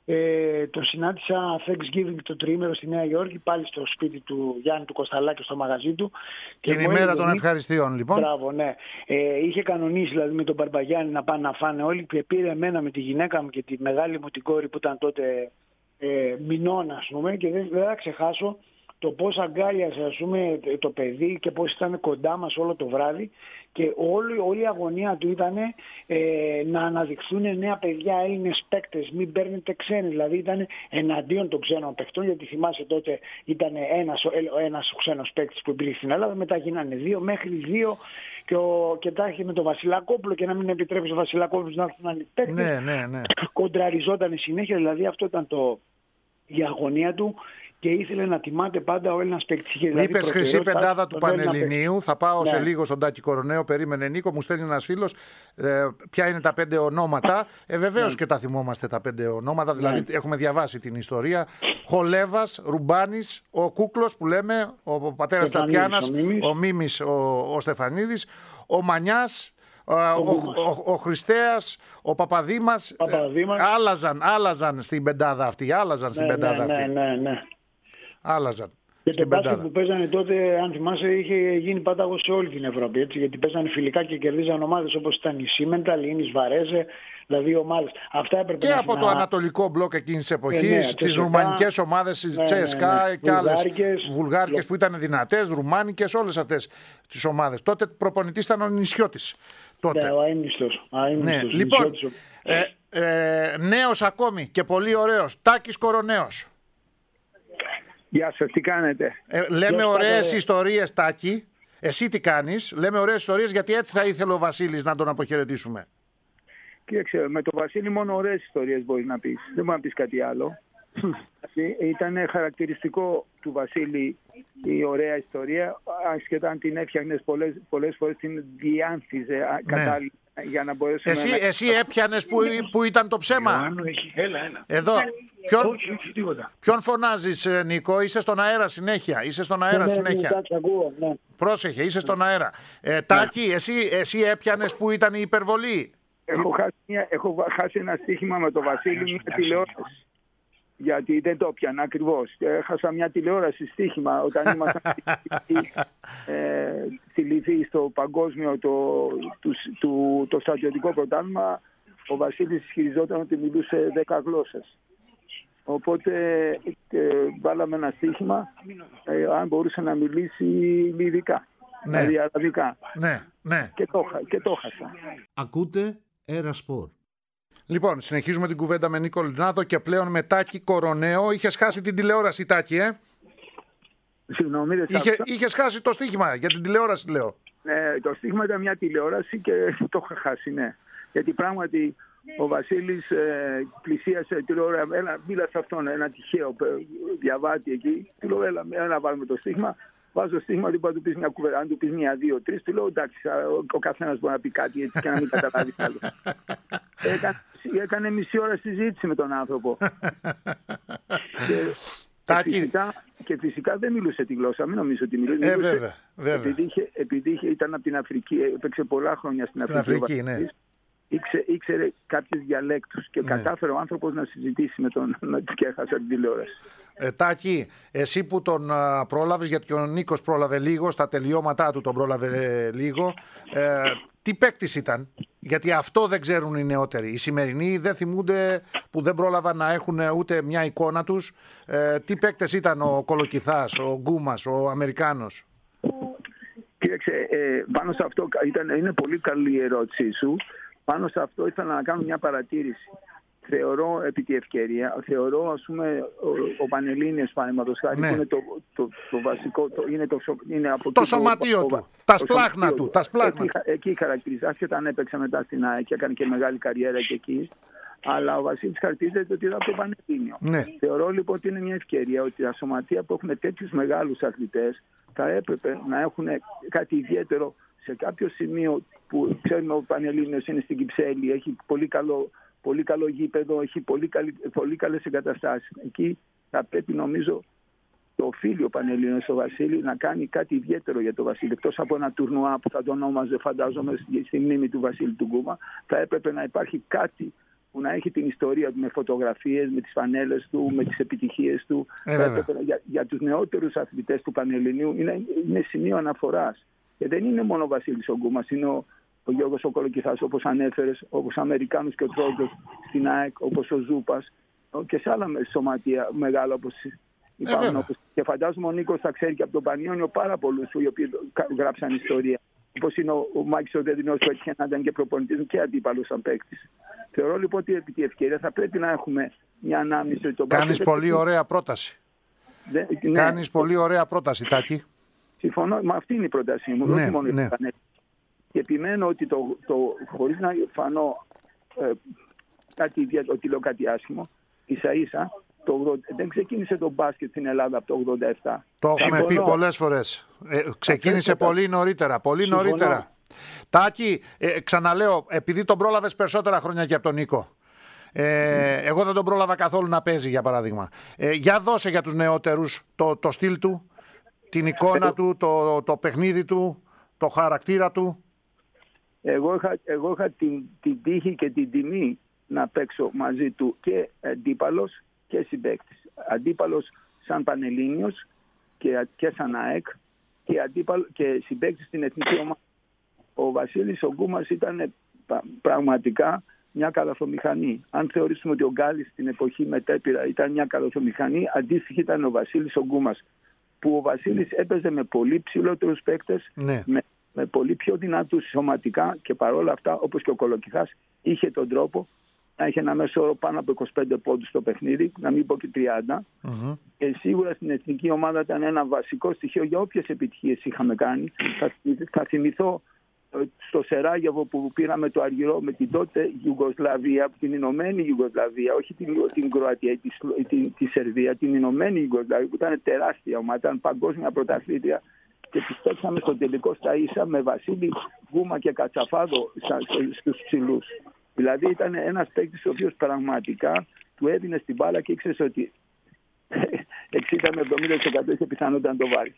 τον συνάντησα Thanksgiving το τριήμερο στη Νέα Υόρκη, πάλι στο σπίτι του Γιάννη του Κοσταλάκη, στο μαγαζί του. Την ημέρα των ευχαριστειών, λοιπόν. Μπράβο, ναι. Είχε κανονίσει δηλαδή με τον Μπαρμπαγιάννη να πάνε να φάνε όλοι, και πήρε εμένα με τη γυναίκα μου και τη μεγάλη μου την κόρη που ήταν τότε μηνών, ας πούμε, και δεν θα ξεχάσω το πώς αγκάλιασε, ας πούμε, το παιδί και πώς ήταν κοντά μας όλο το βράδυ, και όλη η αγωνία του ήταν να αναδειχθούν νέα παιδιά, Έλληνες παίκτες, μην παίρνετε ξένοι. Δηλαδή ήταν εναντίον των ξένων παιχτών, γιατί θυμάσαι τότε ήταν ένας ξένος παίκτης που υπήρχε στην Ελλάδα, μετά γίνανε 2 μέχρι 2 και τα είχε με τον Βασιλακόπουλο, και να μην επιτρέψει ο Βασιλακόπουλος να έρθουν άλλοι παίκτες. Ναι. Κοντραριζόταν συνέχεια, δηλαδή αυτό ήταν η αγωνία του. Και ήθελε να τιμάται πάντα ο Έλληνας παίκτης. Είπες χρυσή πεντάδα του Πανελληνίου. Θα πάω σε λίγο στον Τάκη Κοροναίο. Περίμενε, Νίκο, μου στέλνει ένας φίλος. Ποια είναι τα 5 ονόματα. Βεβαίως και τα θυμόμαστε τα 5 ονόματα. Δηλαδή έχουμε διαβάσει την ιστορία. Χολέβας, Ρουμπάνης, ο Κούκλος που λέμε, ο πατέρας Τατιάνας, ο Μίμης, ο Στεφανίδης, ο Μανιάς, ο Χριστέας, ο Παπαδήμας. Άλλαζαν στην πεντάδα αυτή. Ναι. Άλλαζαν. Και το μπάσκετ που παίζανε τότε, αν θυμάσαι, είχε γίνει πάταγος σε όλη την Ευρώπη. Έτσι, γιατί παίζανε φιλικά και κερδίζαν ομάδες όπως ήταν η Σίμενταλ, η Ίνις Βαρέζε, δηλαδή ομάδες. Αυτά έπρεπε και από το ανατολικό μπλοκ εκείνης της εποχής, τις ρουμανικές ομάδες, η Τσέσκα και άλλες βουλγάρικες που ήταν δυνατές, ρουμάνικες, όλες αυτές τις ομάδες. Τότε προπονητής ήταν ο Νησιώτης. Ναι, ο Αείμνηστος. Λοιπόν, νέος ακόμη και πολύ ωραίος, Τάκης Κοροναίος. Γεια σας, τι κάνετε? Λέμε ωραίες ιστορίες, Τάκη. Εσύ τι κάνεις? Λέμε ωραίες ιστορίες, γιατί έτσι θα ήθελε ο Βασίλης να τον αποχαιρετήσουμε. Κοίταξε, με τον Βασίλη μόνο ωραίες ιστορίες μπορείς να πεις. Δεν μπορεί να πεις κάτι άλλο. Ήταν χαρακτηριστικό του Βασίλη η ωραία ιστορία. Ασχετά αν την έφτιαχνες πολλές φορές την διάνθιζε κατάλληλα. Για να εσύ έπιανες που ήταν το ψέμα. Έλα. Εδώ. Ποιον φωνάζεις, Νίκο? Είσαι στον αέρα συνέχεια. Ναι. Πρόσεχε, είσαι στον αέρα. Τάκη, εσύ έπιανες που ήταν η υπερβολή? Έχω χάσει ένα στοίχημα με τον Βασίλη, μια τηλεόραση. Γιατί δεν το έπιανα ακριβώς. Έχασα μια τηλεόραση στοίχημα όταν ήμασταν στη Λιβύη στο παγκόσμιο το στρατιωτικό πρωτάθλημα. Ο Βασίλης ισχυριζόταν ότι μιλούσε 10 γλώσσες. Οπότε βάλαμε ένα στοίχημα αν μπορούσε να μιλήσει λιβικά, δηλαδή αραβικά. Ναι. Και το χάσα. Ακούτε Έρα Σπορ. Λοιπόν, συνεχίζουμε την κουβέντα με Νίκο Λινάδο και πλέον με Τάκη Κοροναίο. Είχες χάσει την τηλεόραση, Τάκη, Συγγνώμη, Είχες χάσει το στοίχημα για την τηλεόραση, λέω. Ναι, το στοίχημα ήταν μια τηλεόραση και το είχα χάσει, ναι. Γιατί πράγματι ο Βασίλης πλησίασε, του λέω, μίλα σε αυτόν, ένα τυχαίο διαβάτη εκεί. Του λέω, έλα να βάλουμε το στοίχημα. Βάζω στοίχημα, του του πεις μια κουβέντα. Αν του πεις μια, δύο, τρεις, του λέω εντάξει, ο καθένας μπορεί να πει κάτι έτσι και να μην καταλάβει άλλο. Έκανε μισή ώρα συζήτηση με τον άνθρωπο. Και φυσικά δεν μιλούσε τη γλώσσα, μην νομίζω ότι μιλούσε. Βέβαια. Επειδή ήταν από την Αφρική, έπαιξε πολλά χρόνια στην Αφρική. Ναι. Ήξερε κάποιες διαλέκτους και κατάφερε ο άνθρωπος να συζητήσει με τον και έχασε την τηλεόραση. Τάκη, εσύ που τον πρόλαβες, γιατί ο Νίκος πρόλαβε λίγο, στα τελειώματά του τον πρόλαβε λίγο, τι παίκτης ήταν? Γιατί αυτό δεν ξέρουν οι νεότεροι. Οι σημερινοί δεν θυμούνται, που δεν πρόλαβαν να έχουν ούτε μια εικόνα τους. Τι παίκτες ήταν ο Κολοκυθάς, ο Γκούμας, ο Αμερικάνος? Κοίταξε, πάνω σε αυτό είναι πολύ καλή η ερώτησή σου. Πάνω σε αυτό ήθελα να κάνω μια παρατήρηση. Θεωρώ, επί τη ευκαιρία, ας πούμε, ο Πανελλήνιος, παραδείγματος χάρη, που είναι το βασικό, είναι από το σωματείο του, τα σπλάχνα του. Εκεί χαρακτηρίζει, άσχετα αν έπαιξε μετά στην ΑΕΚ και έκανε και μεγάλη καριέρα και εκεί. Αλλά ο Βασίλης χαρακτηρίζεται ότι ήταν από το Πανελλήνιο. Ναι. Θεωρώ λοιπόν ότι είναι μια ευκαιρία ότι τα σωματεία που έχουν τέτοιους μεγάλους αθλητές θα έπρεπε να έχουν κάτι ιδιαίτερο σε κάποιο σημείο που ξέρουμε ο Πανελλήνιος είναι στην Κυψέλη, έχει πολύ καλό γήπεδο, έχει πολύ καλές εγκαταστάσεις. Εκεί θα πρέπει, νομίζω, το οφείλει ο Πανελλήνιος στο Βασίλη να κάνει κάτι ιδιαίτερο για το Βασίλη. Εκτός από ένα τουρνουά που θα το ονόμαζε, φαντάζομαι, στη μνήμη του Βασίλη του Γκούμα, θα έπρεπε να υπάρχει κάτι που να έχει την ιστορία του με φωτογραφίες, με τις φανέλες του, με τις επιτυχίες του. Για τους νεότερους αθλητές του Πανελληνίου είναι σημείο αναφοράς. Και δεν είναι μόνο ο Βασίλης ο Γκούμας, είναι ο Γιώργος ο Κολοκυθάς, όπως ανέφερες, όπως ο Αμερικάνος και ο Τρόντος στην ΑΕΚ, όπως ο Ζούπας και σε άλλα σωματεία μεγάλα όπως υπάρχουν. Και φαντάζομαι ο Νίκος θα ξέρει και από τον Πανιόνιο πάρα πολλούς οι οποίοι γράψαν ιστορία. Όπως είναι ο Μάκης ο Δεδινός που έτυχε να ήταν και προπονητής και αντίπαλος σαν παίκτης. Θεωρώ λοιπόν ότι επί τη ευκαιρία θα πρέπει να έχουμε μια ανάμνηση. Κάνεις πολύ ωραία πρόταση. Κάνεις πολύ ωραία πρόταση, Τάκη. Συμφωνώ, μα αυτή είναι η πρότασή μου. Όχι μόνο η και επιμένω ότι χωρίς να φανώ ότι λέω κάτι άσχημο, ίσα-ίσα δεν ξεκίνησε το μπάσκετ στην Ελλάδα από το 1987. Το έχουμε πει πολλές φορές. Ξεκίνησε πολύ νωρίτερα. Τάκη, ξαναλέω, επειδή τον πρόλαβες περισσότερα χρόνια και από τον Νίκο. Εγώ δεν τον πρόλαβα καθόλου να παίζει, για παράδειγμα. Για δώσε για τους νεότερους το στυλ του, την εικόνα του, το παιχνίδι του, το χαρακτήρα του. Εγώ είχα την τύχη και την τιμή να παίξω μαζί του και αντίπαλος και συμπαίκτης. Αντίπαλος σαν Πανελλήνιος και σαν ΑΕΚ και συμπαίκτης στην εθνική ομάδα. Ο Βασίλης ο Γκούμας ήταν πραγματικά μια καλαθομηχανή. Αν θεωρήσουμε ότι ο Γκάλης στην εποχή μετέπειρα ήταν μια καλαθομηχανή, αντίστοιχη ήταν ο Βασίλης ο Γκούμας, που ο Βασίλης έπαιζε με πολύ ψηλότερους παίκτες, με πολύ πιο δυνατούς σωματικά και παρόλα αυτά, όπως και ο Κολοκυθάς, είχε τον τρόπο να είχε ένα μέσο όρο πάνω από 25 πόντους στο παιχνίδι, να μην πω και 30. Και σίγουρα στην εθνική ομάδα ήταν ένα βασικό στοιχείο για όποιες επιτυχίες είχαμε κάνει. Θα θυμηθώ στο Σεράγεβο που πήραμε το αργυρό με την τότε Ιουγκοσλαβία, την Ηνωμένη Ιουγκοσλαβία, όχι την Κροατία ή τη Σερβία, την Ηνωμένη Ιουγκοσλαβία που ήταν τεράστια ομάδα, ήταν παγκόσμια πρωταθλήτρια και πιστέψαμε στο τελικό στα ίσα με Βασίλη Γκούμα και Κατσαφάδο στους ψηλούς. Δηλαδή ήταν ένας παίκτης ο οποίος πραγματικά του έδινε στην μπάλα και ήξερε ότι 60 με 70% είχε πιθανότητα να το βάλει.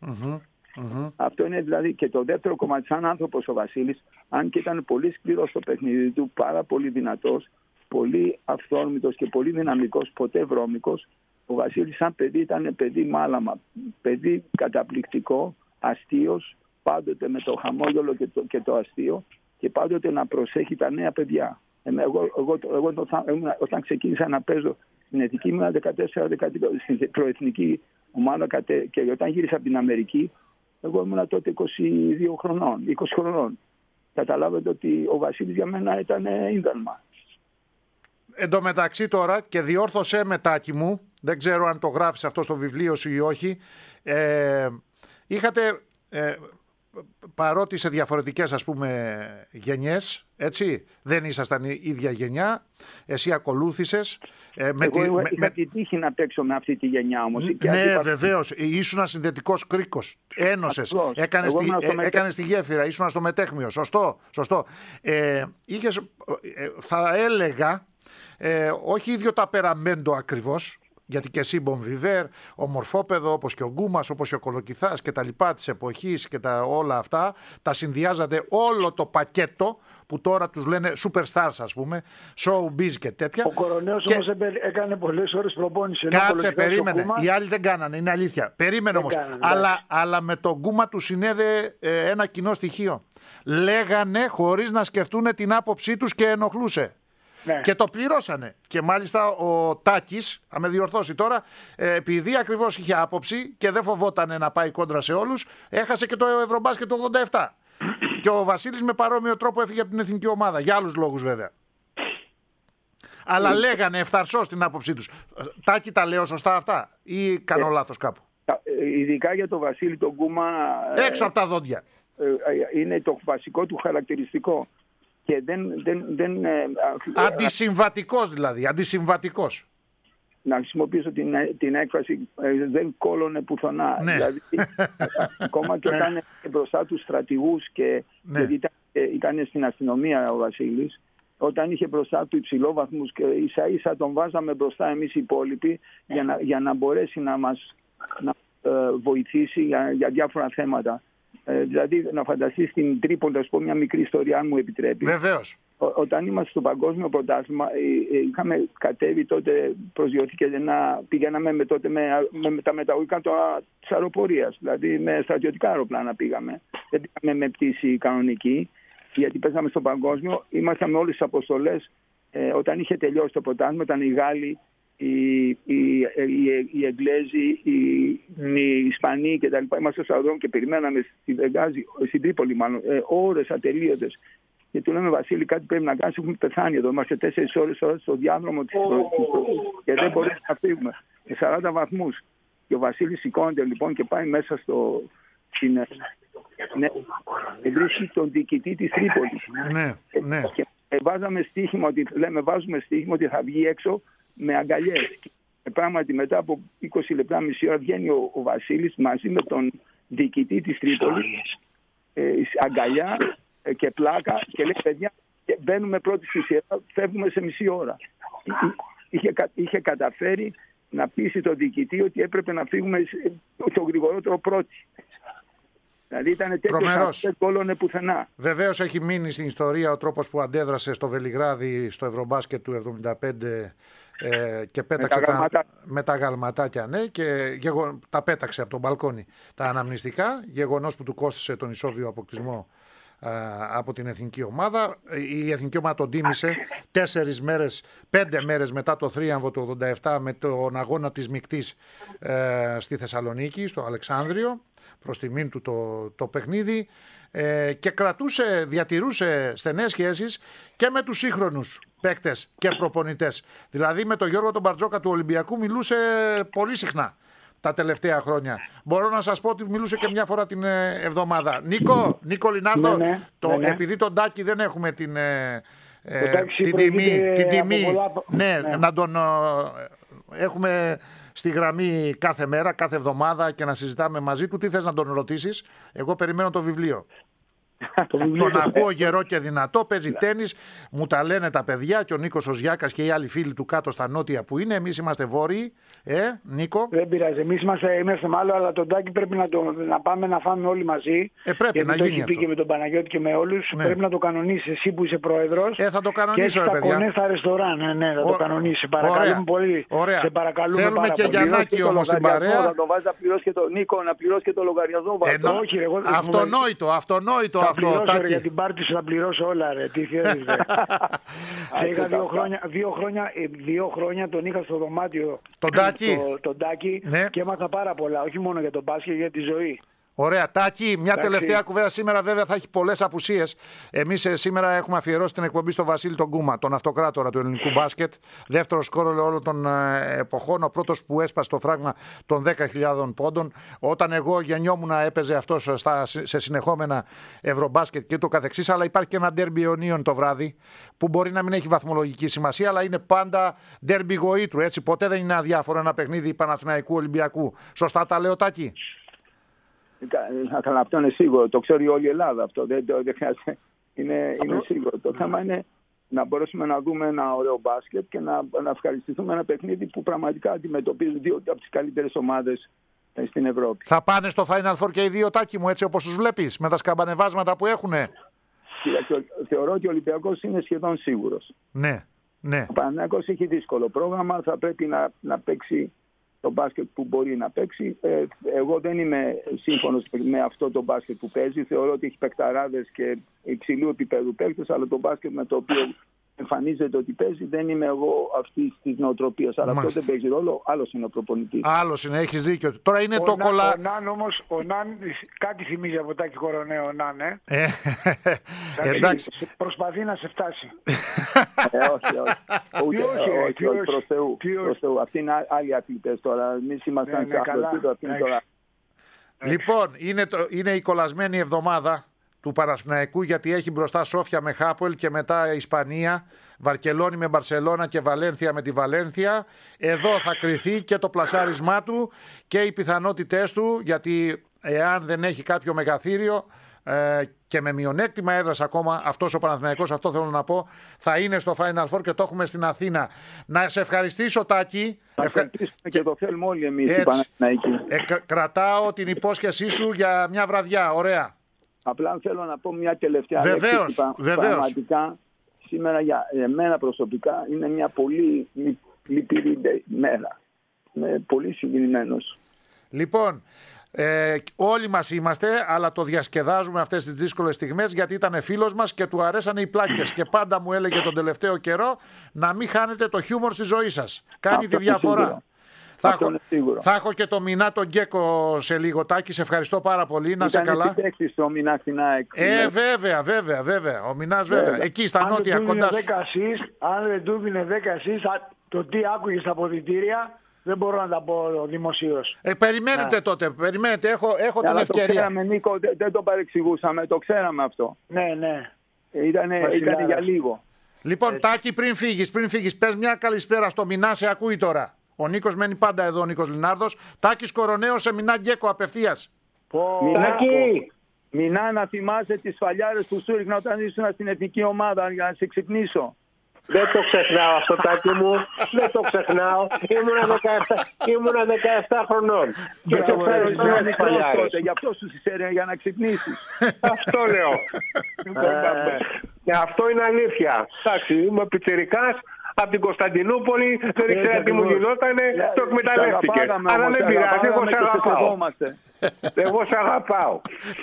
Αυτό είναι δηλαδή και το δεύτερο κομμάτι. Σαν άνθρωπος ο Βασίλης, αν και ήταν πολύ σκληρός στο παιχνίδι του, πάρα πολύ δυνατός, πολύ αυθόρμητος και πολύ δυναμικός, ποτέ βρώμικος, ο Βασίλης σαν παιδί ήταν παιδί μάλαμα, παιδί καταπληκτικό, αστείος, πάντοτε με το χαμόγελο και το αστείο και πάντοτε να προσέχει τα νέα παιδιά. Εγώ όταν ξεκίνησα να παίζω Στην εθνική ήμουν 14-15, στην προεθνική ομάδα και όταν γύρισα από την Αμερική, εγώ ήμουν τότε 22 χρονών, 20 χρονών. Καταλάβετε ότι ο Βασίλης για μένα ήταν ίνταλμα. Εν τω μεταξύ τώρα, και διόρθωσέ με Τάκη μου, δεν ξέρω αν το γράφεις αυτό στο βιβλίο σου ή όχι, είχατε, παρότι σε διαφορετικές ας πούμε γενιές, έτσι, δεν ήσασταν η ίδια γενιά, εσύ ακολούθησες. Εγώ είχα τη τύχη να παίξω με αυτή τη γενιά όμως. Ναι, βεβαίως, ήσουν συνδετικός κρίκος, ένωσες, έκανες τη γέφυρα, ήσουν στο μετέχμιο, σωστό. Είχες, θα έλεγα, όχι ίδιο ταπεραμέντο ακριβώς, γιατί και εσύ Μπονβιβέρ, ομορφόπεδο όπως και ο Γκούμας, όπως και ο Κολοκυθάς και τα λοιπά της εποχής και όλα αυτά, τα συνδυάζατε όλο το πακέτο που τώρα τους λένε superstars ας πούμε, showbiz και τέτοια. Ο Κοροναίος όμως έκανε πολλές ώρες προπόνηση. Κάτσε, περίμενε. Οι άλλοι δεν κάνανε, είναι αλήθεια. Περίμενε όμως. Αλλά με τον Γκούμα του συνέδε ένα κοινό στοιχείο. Λέγανε χωρίς να σκεφτούν την άποψή τους και ενοχλούσε. Ναι. Και το πληρώσανε. Και μάλιστα ο Τάκης, θα με διορθώσει τώρα, επειδή ακριβώς είχε άποψη και δεν φοβόταν να πάει κόντρα σε όλους, έχασε και το Ευρωμπάσκετ το 87. Και ο Βασίλης με παρόμοιο τρόπο έφυγε από την εθνική ομάδα. Για άλλους λόγους βέβαια. Αλλά λέγανε ευθαρσώς την άποψή τους. Τάκη, τα λέω σωστά αυτά ή κάνω λάθος κάπου? Ειδικά για τον Βασίλη τον Γκούμα. Έξω από τα δόντια. Είναι το βασικό του χαρακτηριστικό. Και αντισυμβατικός δηλαδή, αντισυμβατικός. Να χρησιμοποιήσω την έκφραση δεν κόλωνε πουθενά. Ναι. Δηλαδή, ακόμα και όταν μπροστά τους στρατηγούς γιατί ήταν στην αστυνομία ο Βασίλης, όταν είχε μπροστά του υψηλόβαθμους και ίσα ίσα τον βάζαμε μπροστά εμείς οι υπόλοιποι για να μπορέσει να μας βοηθήσει για διάφορα θέματα. Δηλαδή, να φανταστείς στην Τρίπολη, ας πω μια μικρή ιστορία, αν μου επιτρέπει. Βεβαίως. Όταν είμαστε στο παγκόσμιο πρωτάθλημα, είχαμε κατέβει τότε, προσγειώθηκε πηγαίναμε τότε με τα μεταγωγικά της αεροπορίας. Δηλαδή, με στρατιωτικά αεροπλάνα πήγαμε. Δεν πήγαμε με πτήση κανονική, γιατί παίζαμε στο παγκόσμιο. Ήμασταν με όλες τις αποστολές. Όταν είχε τελειώσει το πρωτάθλημα, ήταν οι Γάλλοι, οι Εγγλέζοι, οι Ισπανοί κτλ. Είμαστε στο αεροδρόμιο και περιμέναμε στην Τρίπολη, μάλλον, ώρες ατελείωτες. Και του λέμε, Βασίλη, κάτι πρέπει να κάνεις. Έχουμε πεθάνει εδώ. Είμαστε 4 ώρες στο διάδρομο και δεν μπορούμε να φύγουμε. Με 40 βαθμούς. Και ο Βασίλης σηκώνεται λοιπόν και πάει μέσα και βρίσκει τον διοικητή της Τρίπολης. Ναι. Και βάζουμε στοίχημα ότι θα βγει έξω με αγκαλιές. Και πράγματι μετά από 20 λεπτά, μισή ώρα βγαίνει ο Βασίλης μαζί με τον διοικητή της Τρίπολης, αγκαλιά και πλάκα, και λέει, παιδιά, μπαίνουμε πρώτη στη σειρά, φεύγουμε σε μισή ώρα. Είχε καταφέρει να πείσει τον διοικητή ότι έπρεπε να φύγουμε το γρηγορότερο πρώτη. Δηλαδή ήταν τέτοιος, δεν κόλωνε πουθενά. Βεβαίως έχει μείνει στην ιστορία ο τρόπος που αντέδρασε στο Βελιγράδι στο Ευρωμπάσκετ του 1975 και πέταξε με τα γαλματάκια, ναι, και τα πέταξε από τον μπαλκόνι τα αναμνηστικά, γεγονός που του κόστησε τον ισόβιο αποκλεισμό από την εθνική ομάδα. Η εθνική ομάδα τον τίμησε 5 μέρες μετά το θρίαμβο του 87 με τον αγώνα της Μικτής στη Θεσσαλονίκη, στο Αλεξάνδριο, προς τιμήν του το παιχνίδι, και διατηρούσε στενές σχέσεις και με τους σύγχρονους παίκτες και προπονητές. Δηλαδή με τον Γιώργο τον Μπαρτζόκα του Ολυμπιακού μιλούσε πολύ συχνά τα τελευταία χρόνια. Μπορώ να σας πω ότι μιλούσε και μια φορά την εβδομάδα. Νίκο Λινάρδο, ναι. Επειδή τον Τάκη δεν έχουμε την τιμή, να τον έχουμε στη γραμμή κάθε μέρα, κάθε εβδομάδα και να συζητάμε μαζί του. Τι θες να τον ρωτήσεις? Εγώ περιμένω το βιβλίο. Τον ακούω γερό και δυνατό, παίζει τένις, μου τα λένε τα παιδιά και ο Νίκος ο Ζιάκας και οι άλλοι φίλοι του κάτω στα νότια που είναι. Εμείς είμαστε βόρειοι, Νίκο. Δεν πειράζει, εμείς είμαστε μάλλον, αλλά τον Τάκη πρέπει να πάμε να φάμε όλοι μαζί. Πρέπει να γίνει αυτό. Και με τον Παναγιώτη και με όλους. Ναι. Πρέπει να το κανονίσεις εσύ που είσαι πρόεδρος. Θα το κανονίσω, ρε παιδιά. Και έχεις τα κονέ στα ρεστοράν, θα το κανονίσεις. Παρακαλούμε πολύ. Ωραία. Σε παρακαλούμε. Θέλουμε και Γιαννάκη όμως στην παρέα. Θα το βάζει να πληρώσει και τον Νίκο, να πληρώσει και το λογαριασμό. Αυτονόητο. αυτό, Τάκη. Για την πάρτι σου θα πληρώσω όλα, ρε. Τι θέλεις, ρε. Είχα 2 χρόνια τον είχα στο δωμάτιο. Τον Τάκη. Τον Τάκη, ναι. Και έμαθα πάρα πολλά. Όχι μόνο για τον μπάσκετ, για τη ζωή. Ωραία. Τάκη, μια τελευταία κουβέντα. Σήμερα βέβαια θα έχει πολλές απουσίες. Εμείς σήμερα έχουμε αφιερώσει την εκπομπή στο Βασίλη τον Κούμα, τον αυτοκράτορα του ελληνικού μπάσκετ. Δεύτερο σκόρερ όλων των εποχών. Ο πρώτος που έσπασε το φράγμα των 10.000 πόντων. Όταν εγώ γεννιόμουν έπαιζε αυτός σε συνεχόμενα ευρωμπάσκετ και το καθεξής. Αλλά υπάρχει και ένα ντέρμπι Ιωνίων το βράδυ που μπορεί να μην έχει βαθμολογική σημασία, αλλά είναι πάντα ντέρμπι γοήτρου. Έτσι. Ποτέ δεν είναι αδιάφορο ένα παιχνίδι Παναθηναϊκού Ολυμπιακού. Σωστά τα λέω, Τάκη? Αυτό είναι σίγουρο. Το ξέρει όλη η Ελλάδα αυτό. Δεν χρειάζεται. Είναι σίγουρο. Το θέμα είναι να μπορέσουμε να δούμε ένα ωραίο μπάσκετ και να ευχαριστηθούμε ένα παιχνίδι που πραγματικά αντιμετωπίζουν δύο από τις καλύτερες ομάδες στην Ευρώπη. Θα πάνε στο Final Four και οι δύο, Τάκη μου, έτσι όπως τους βλέπεις, με τα σκαμπανεβάσματα που έχουνε? Θεωρώ ότι ο Ολυμπιακός είναι σχεδόν σίγουρος. Ναι. Ο Παναθηναϊκός έχει δύσκολο πρόγραμμα. Θα πρέπει να παίξει το μπάσκετ που μπορεί να παίξει. Εγώ δεν είμαι σύμφωνος με αυτό το μπάσκετ που παίζει. Θεωρώ ότι έχει παικταράδες και υψηλού επίπεδου παίκτες, αλλά το μπάσκετ με το οποίο εμφανίζεται ότι παίζει δεν είμαι εγώ αυτή τη νοοτροπία. Αλλά αυτό δεν παίζει ρόλο. Άλλος είναι ο προπονητής. Άλλος είναι, έχεις δίκιο. Τώρα είναι Ο Ναν όμως, κάτι θυμίζει από Τάκη Κοροναίο, ο Ναν, εντάξει. Προσπαθεί να σε φτάσει. Όχι, προς Θεού. Αυτοί είναι άλλοι αθλητές τώρα. Εμείς ήμασταν σε άλλο επίπεδο. Λοιπόν, είναι η κολλασμένη εβδομάδα του Παναθηναϊκού, γιατί έχει μπροστά Σόφια με Χάπολ και μετά Ισπανία, Βαρκελόνη με Μπαρσελόνα και Βαλένθια με τη Βαλένθια. Εδώ θα κριθεί και το πλασάρισμά του και οι πιθανότητές του, γιατί εάν δεν έχει κάποιο μεγαθύριο και με μειονέκτημα έδρας ακόμα αυτός ο Παναθηναϊκός, αυτό θέλω να πω, θα είναι στο Final Four και το έχουμε στην Αθήνα. Να σε ευχαριστήσω, Τάκη. Και το θέλουμε όλοι εμείς οι Παναθηναϊκοί. Κρατάω την υπόσχεσή σου για μια βραδιά. Ωραία. Απλά θέλω να πω μια τελευταία λέξη. Πραγματικά σήμερα για μένα προσωπικά είναι μια πολύ λυπηρή μέρα. Είμαι πολύ συγκινημένος. Λοιπόν, όλοι μας είμαστε, αλλά το διασκεδάζουμε αυτές τις δύσκολες στιγμές, γιατί ήταν φίλος μας και του αρέσανε οι πλάκες και πάντα μου έλεγε τον τελευταίο καιρό να μην χάνετε το χιούμορ στη ζωή σας. Κάνει τη διαφορά. Θα έχω και το Μινά τον Γκέκο σε λίγο, Τάκη. Σε ευχαριστώ πάρα πολύ. Να σε καλά. Ο Μινάς στην ΑΕΚ. Βέβαια. Ο Μινάς βέβαια. Εκεί στα νότια κοντά σου. Αν δεν του έδινε 10 εσείς, το τι άκουγε στα αποδυτήρια, δεν μπορώ να τα πω δημοσίως. Περιμένετε τότε. Περιμένετε. Έχω την ευκαιρία. Το ξέραμε, Νίκο, δεν το παρεξηγούσαμε. Το ξέραμε αυτό. Ναι. Ήταν για λίγο. Λοιπόν, Τάκη, πριν φύγεις, πες μια καλησπέρα στο Μινά. Σε ακούει τώρα. Ο Νίκος μένει πάντα εδώ, ο Νίκος Λινάρδος. Τάκης Κοροναίος σε Μινά Γκέκο απευθείας. Τάκη! Μινά, να θυμάσαι τις φαλιάρες του Σούριχνα όταν ήσουν στην εθνική ομάδα για να σε ξυπνήσω. Δεν το ξεχνάω αυτό, Τάκη μου. Δεν το ξεχνάω. Ήμουνα 17 χρονών. Και σε ευχαριστώ τις φαλιάρες. Γι' αυτό σου συσέρια για να ξυπνήσεις. Αυτό λέω. Αυτό είναι αλήθεια. Εντάξει, είμαι πιτσιρικάς. Από την Κωνσταντινούπολη, δεν ήξερα τι μου γινότανε, το εκμεταλλεύτηκε. Αλλά δεν πειράζει, εγώ σε αγαπάω. Εγώ σε αγαπάω.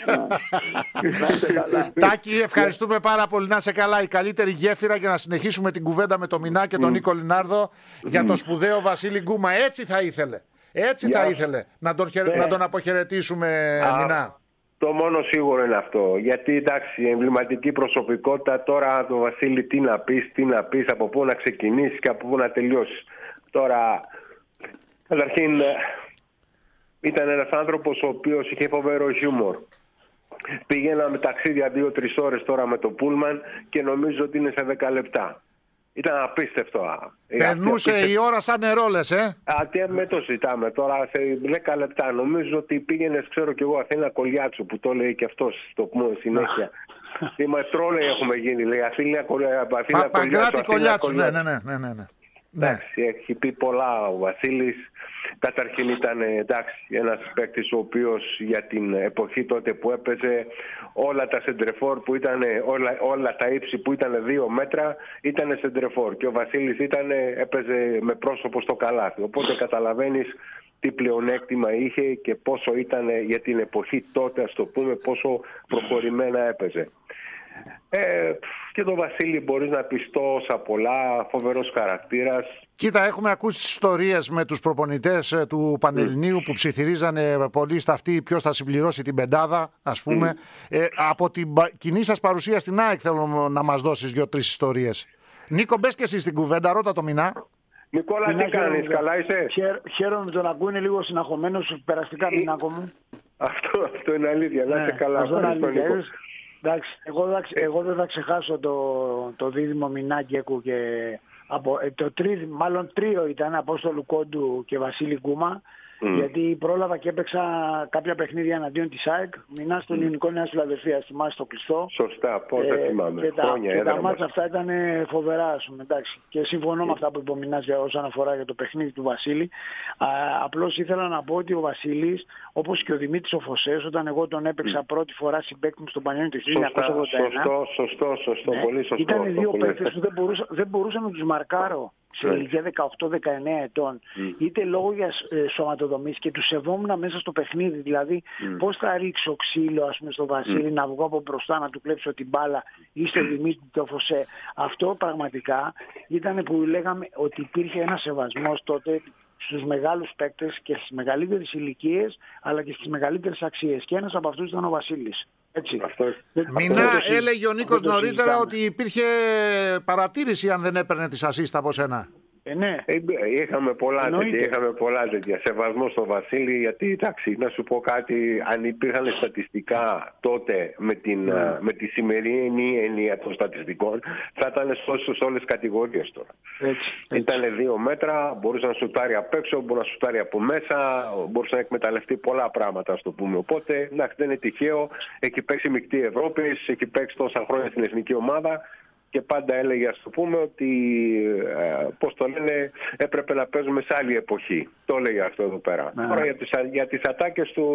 Τάκη, ευχαριστούμε πάρα πολύ. Να σε καλά. Η καλύτερη γέφυρα για να συνεχίσουμε την κουβέντα με τον Μινά και τον Νίκο Λινάρδο για το σπουδαίο Βασίλη Γκούμα. Έτσι θα ήθελε. Να τον αποχαιρετήσουμε, Μινά. Το μόνο σίγουρο είναι αυτό. Γιατί εντάξει, η εμβληματική προσωπικότητα, τώρα το Βασίλη τι να πεις, από πού να ξεκινήσεις και από πού να τελειώσεις. Τώρα, καταρχήν, ήταν ένας άνθρωπος ο οποίος είχε φοβερό χιούμορ. Πήγαιναμε ταξίδια 2-3 ώρες τώρα με το πούλμαν και νομίζω ότι είναι σε 10 λεπτά. Ήταν απίστευτο. Περνούσε η ώρα σαν νερόλες, Τι με το ζητάμε τώρα σε 10 λεπτά. Νομίζω ότι πήγαινε, ξέρω κι εγώ, Αθήνα Κολιάτσου, που το λέει και αυτός στο πούμε συνέχεια. Είμαστε τρόλοι έχουμε γίνει, λέει Αθήνα Κολιάτσου. Ναι. Εντάξει, έχει πει πολλά ο Βασίλης. Καταρχήν ήταν ένας παίκτης ο οποίος για την εποχή τότε που έπαιζε, όλα τα σεντρεφόρ που ήταν, όλα τα ύψη που ήταν 2 μέτρα ήταν σεντρεφόρ και ο Βασίλης έπαιζε με πρόσωπο στο καλάθι. Οπότε καταλαβαίνεις τι πλεονέκτημα είχε και πόσο ήταν για την εποχή τότε, ας το πούμε, πόσο προχωρημένα έπαιζε. Και τον Βασίλη μπορείς να πεις τόσα πολλά, φοβερός χαρακτήρας. Κοίτα, έχουμε ακούσει τις ιστορίες με τους προπονητές του Πανελληνίου που ψιθυρίζανε πολύ στα αυτή ποιος θα συμπληρώσει την πεντάδα, ας πούμε. Από την κοινή σας παρουσία στην ΑΕΚ θέλω να μας δώσεις 2-3 ιστορίες. Νίκο, μπες και εσύ στην κουβέντα, ρώτα το Μινά. Νικόλα, τι κάνεις, καλά είσαι? Χαίρομαι τον ακούω, είναι λίγο συναχωμένος, περαστικά Μινάκο μου. Αυτό είναι αλήθεια, να είσαι καλά. Εντάξει, εγώ δεν θα ξεχάσω το δίδυμο Μινάκη-Γκέκου και μάλλον τρίο ήταν Απόστολου Κόντου και Βασίλη Γκούμα. Γιατί πρόλαβα και έπαιξα κάποια παιχνίδια εναντίον της ΑΕΚ. Μινά στον Ιωνικό Νέας Φιλαδελφίας, θυμάσαι το κλειστό. Σωστά, πώς δεν θυμάμαι. Και τα μάτσα αυτά ήταν φοβερά, ας πούμε. Εντάξει. Και συμφωνώ με αυτά που είπε ο Μινάς όσον αφορά για το παιχνίδι του Βασίλη. Απλώς ήθελα να πω ότι ο Βασίλης, όπως και ο Δημήτρης ο Φωσές, όταν εγώ τον έπαιξα πρώτη φορά συμπαίκτη μου στον Πανιόνιο του 1981. Σωστό, πολύ σωστό. Ήταν δύο παίκτες που δεν μπορούσα να τους μαρκάρω σε ηλικία 18-19 ετών, είτε λόγω για σωματοδομής, και τους σεβόμουν μέσα στο παιχνίδι. Δηλαδή, πώς θα ρίξω ξύλο, ας πούμε, στο Βασίλη, να βγω από μπροστά, να του κλέψω την μπάλα ή στο Δημήτρη το Φωσέ. Αυτό πραγματικά ήταν που λέγαμε ότι υπήρχε ένα σεβασμός τότε στους μεγάλους παίκτες και στις μεγαλύτερες ηλικίες, αλλά και στις μεγαλύτερες αξίες. Και ένας από αυτούς ήταν ο Βασίλης. Έτσι. Μινά, έλεγε ο Νίκος νωρίτερα ότι υπήρχε παρατήρηση αν δεν έπαιρνε τις ασίστα από σένα. Ναι. Είχαμε πολλά τέτοια. Σεβασμό στο Βασίλη, γιατί εντάξει, να σου πω κάτι, αν υπήρχαν στατιστικά τότε με τη σημερινή έννοια των στατιστικών, θα ήταν σε όλες τις κατηγορίες τώρα. Ήταν 2 μέτρα, μπορούσε να σουτάρει απ' έξω, μπορούσε να σουτάρει από μέσα, μπορούσε να εκμεταλλευτεί πολλά πράγματα, ας το πούμε. Οπότε, εντάξει, δεν είναι τυχαίο, έχει παίξει μεικτή Ευρώπη, έχει παίξει τόσα χρόνια στην εθνική ομάδα. Και πάντα έλεγε, ας το πούμε, ότι πώς το λένε, έπρεπε να παίζουμε σε άλλη εποχή. Το έλεγε αυτό εδώ πέρα. Τώρα για τις ατάκες του,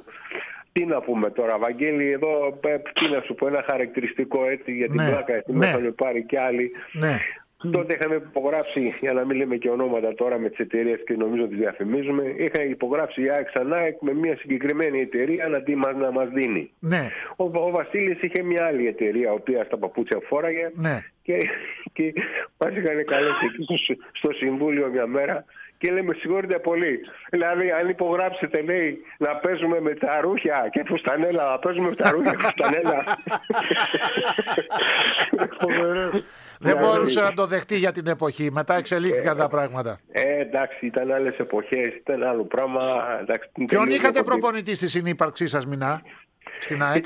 τι να πούμε τώρα, Βαγγέλη, εδώ τι να σου πω, ένα χαρακτηριστικό έτσι για την πλάκα, γιατί θα με πάρει κι άλλοι. Τότε είχαμε υπογράψει, για να μην λέμε και ονόματα τώρα με τις εταιρείες και νομίζω τις διαφημίζουμε, είχα υπογράψει η ΑΕΚ σαν ΑΕΚ με μια συγκεκριμένη εταιρεία να μας δίνει. Ο Βασίλης είχε μια άλλη εταιρεία, η οποία στα παπούτσια φόραγε και μας είχαν καλέσει εκεί στο συμβούλιο μια μέρα και λέμε συγχωρείτε πολύ. Δηλαδή, αν υπογράψετε, λέει, να παίζουμε με τα ρούχια και φουστανέλα, να παίζουμε με τα ρούχια και φουστανέλα. Δεν μπορούσε να το δεχτεί για την εποχή. Μετά εξελίχθηκαν τα πράγματα. Εντάξει, ήταν άλλες εποχές, ήταν άλλο πράγμα. Ποιον είχατε προπονητή στη συνύπαρξή σας, Μινά, στην ΑΕΚ?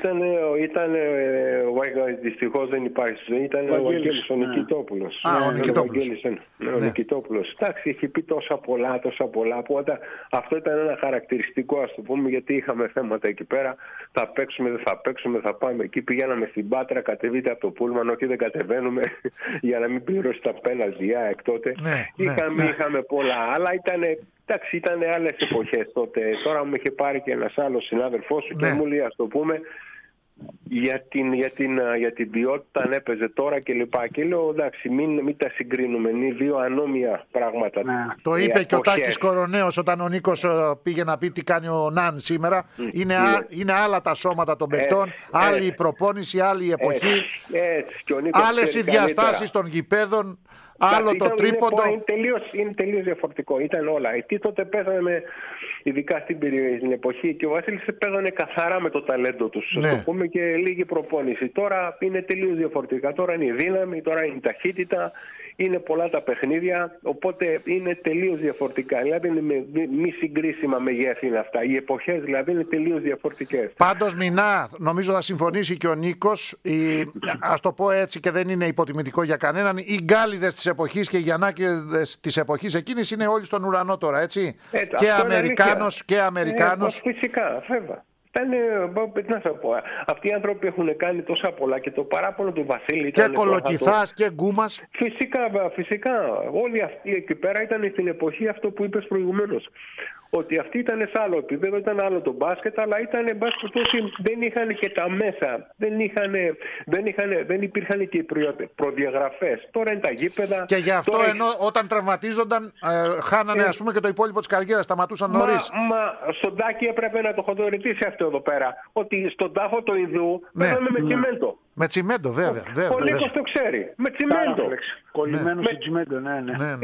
Δυστυχώς δεν υπάρχει. Ήταν ο Βαγγέλης ο Νικητόπουλος. Ο Νικητόπουλος. Εντάξει, έχει πει τόσα πολλά. Οπότε αυτό ήταν ένα χαρακτηριστικό, ας το πούμε, γιατί είχαμε θέματα εκεί πέρα. Θα παίξουμε, δεν θα παίξουμε, θα πάμε εκεί. Πηγαίναμε στην Πάτρα, κατεβείτε από το πούλμαν, όχι δεν κατεβαίνουμε για να μην πληρώσει τα πέναλτι εκ τότε. Είχαμε πολλά, αλλά ήταν άλλες εποχές τότε. Τώρα μου είχε πάρει και ένας άλλος συνάδελφός σου και μου λέει, ας το πούμε, για την ποιότητα αν έπαιζε τώρα και λοιπά. Και λέω, εντάξει, μην τα συγκρίνουμε, είναι δύο ανώμια πράγματα. Το είπε και ο Τάκης Κοροναίος όταν ο Νίκος πήγε να πει τι κάνει ο Ναν σήμερα. Είναι άλλα τα σώματα των παιχτών, άλλη η προπόνηση, άλλη η εποχή, άλλες οι διαστάσεις των γηπέδων. Άλλο το τρίποντο. Είναι τελείως διαφορετικό. Ήταν όλα. Εκεί τότε παίζανε, ειδικά στην εποχή, και ο Βασίλης παίζανε καθαρά με το ταλέντο τους. Το πούμε, και λίγη προπόνηση. Τώρα είναι τελείως διαφορετικά. Τώρα είναι η δύναμη, τώρα είναι η ταχύτητα, είναι πολλά τα παιχνίδια. Οπότε είναι τελείως διαφορετικά. Δηλαδή είναι μη συγκρίσιμα μεγέθη είναι αυτά. Οι εποχές δηλαδή είναι τελείως διαφορετικές. Πάντως, Μινά, νομίζω θα συμφωνήσει και ο Νίκος. Ας το πω έτσι και δεν είναι υποτιμητικό για κανέναν. Οι γκάλιδες της εποχής και οι Γιαννάκηδες της εποχής εκείνης είναι όλοι στον ουρανό τώρα, έτσι. Και Αμερικάνος και Αμερικάνος. Φυσικά, βέβαια. Να σας πω, αυτοί οι άνθρωποι έχουν κάνει τόσα πολλά και το παράπονο του Βασίλη ήταν. Και Κολοκυθάς και Γκούμας. Φυσικά. Όλοι αυτοί εκεί πέρα ήταν στην εποχή αυτό που είπες προηγουμένως. ότι αυτοί ήταν σε άλλο επίπεδο, ήταν άλλο το μπάσκετ, αλλά ήταν εν πάση περιπτώσει δεν είχαν και τα μέσα, δεν υπήρχαν και οι προδιαγραφές. Τώρα είναι τα γήπεδα. Και γι' αυτό ενώ όταν τραυματίζονταν χάνανε ας πούμε και το υπόλοιπο της καριέρας, σταματούσαν νωρίς. Μα στον Τάκη έπρεπε να το χοντορητήσει αυτό εδώ πέρα, ότι στον τάφο του Ινδού παίζαμε με τσιμέντο. Με τσιμέντο, βέβαια. Ο Νίκος το ξέρει. Με τσιμέντο. Κολλημένο σε τσιμέντο, ναι.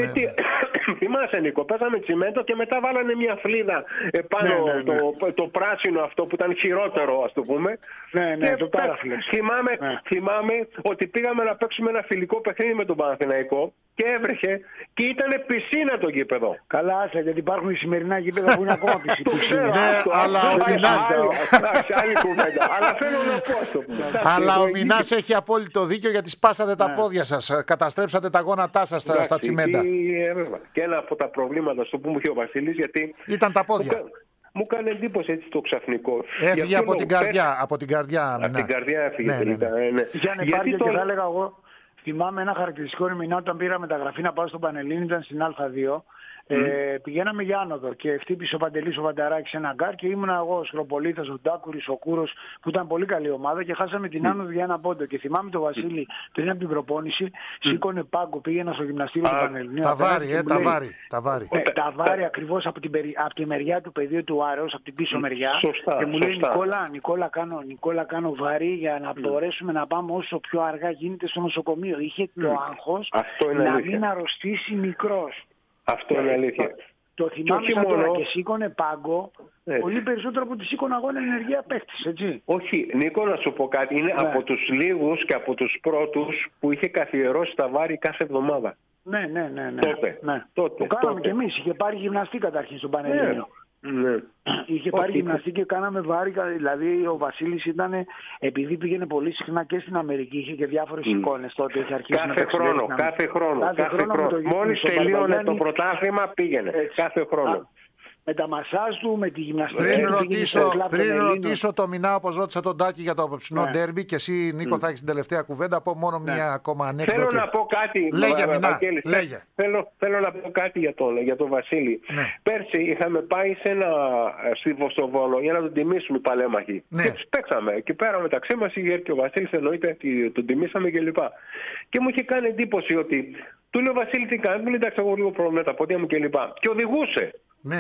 Θυμάσαι, Νίκο, παίζαμε τσιμέντο και μετά βάλανε μια φλίδα επάνω το πράσινο αυτό που ήταν χειρότερο, ας το πούμε. Ναι, το πάραφλεξ. Θυμάμαι ότι πήγαμε να παίξουμε ένα φιλικό παιχνίδι με τον Παναθηναϊκό και έβρεχε και ήταν πισίνα το γήπεδο. Καλά, άσε, γιατί υπάρχουν οι σημερινά γήπεδα που είναι ακόμα πισίνα. Αλλά ο Μινάς. Άλλη κουβέντα. Αλλά θέλω να πω αυτό. Αλλά ο Μινάς έχει απόλυτο δίκιο, γιατί σπάσατε τα πόδια σας. Καταστρέψατε τα γόνατά σας στα τσιμέντα. Και ένα από τα προβλήματα στο που μου είχε ο Βασίλης, γιατί ήταν τα πόδια. Μου έκανε εντύπωση έτσι το ξαφνικό. Έφυγε από την καρδιά. Από την καρδιά έφυγε. Γιάννη, υπάρχει και θα έλεγα εγώ. Θυμάμαι ένα χαρακτηριστικό ερμηνά όταν πήρα μεταγραφή να πάω στον Πανελλήνιο, ήταν στην Α2. Πηγαίναμε για άνοδο και χτύπησε ο Παντελής ο Βανταράκης ένα γκάρ και ήμουνα εγώ ο Σκροπολίθας, ο Ντάκουρης, ο Κούρος, που ήταν πολύ καλή ομάδα και χάσαμε την άνοδο για ένα πόντο. Και θυμάμαι τον Βασίλη πριν από την προπόνηση, σήκωνε πάγκο, πήγαινα στο γυμναστήριο του Πανελληνίου. Τα βάρη ακριβώς από τη μεριά του πεδίου του Άρεως, από την πίσω μεριά. Σωστά, και μου λέει Νικόλα, κάνω βάρη για να μπορέσουμε να πάμε όσο πιο αργά γίνεται στο νοσοκομείο. Είχε το άγχος να μην αρρωστήσει μικρός. Αυτό είναι αλήθεια. Το θυμάμαι σαν τώρα και σήκωνε πάγκο πολύ περισσότερο από τη σήκωνε αγώνα ενεργεία παίχτης, έτσι. Όχι, Νίκο, να σου πω κάτι. Είναι από τους λίγους και από τους πρώτους που είχε καθιερώσει τα βάρη κάθε εβδομάδα. Ναι. Τότε. Το κάναμε κι εμείς. Είχε πάρει γυμναστή καταρχήν στον Πανελλήνιο. Είχε πάρει γυμναστή και κάναμε βάρη. Δηλαδή ο Βασίλης ήταν, επειδή πήγαινε πολύ συχνά και στην Αμερική, είχε και διάφορες εικόνες τότε. Είχε αρχίσει κάθε χρόνο. Μόλις τελείωνε το πρωτάθλημα πήγαινε. Κάθε χρόνο. Με τα μασάζ του, με τη γυμναστική. Πριν ρωτήσω το Μινά, όπως ρώτησα τον Τάκη για το απόψινό ντέρμπι, και εσύ, Νίκο, θα έχεις την τελευταία κουβέντα. Πω μόνο μια ακόμα ανέκδοτη. Θέλω να πω κάτι. Λέγε, Μινά. Λέγε. Θέλω να πω κάτι για τον Βασίλη. Πέρσι είχαμε πάει στο Βόλο για να τον τιμήσουμε οι παλέμαχοι. Και τους παίξαμε εκεί πέρα μεταξύ μας. Και ο Βασίλης εννοείται τον τιμήσαμε κλπ. Και μου είχε κάνει εντύπωση ότι του λέω Βασίλη τι κάνει. Μου λέει εντάξει, εγώ λίγο πρόβλημα με τα πόδια μου κλπ. Και οδηγούσε.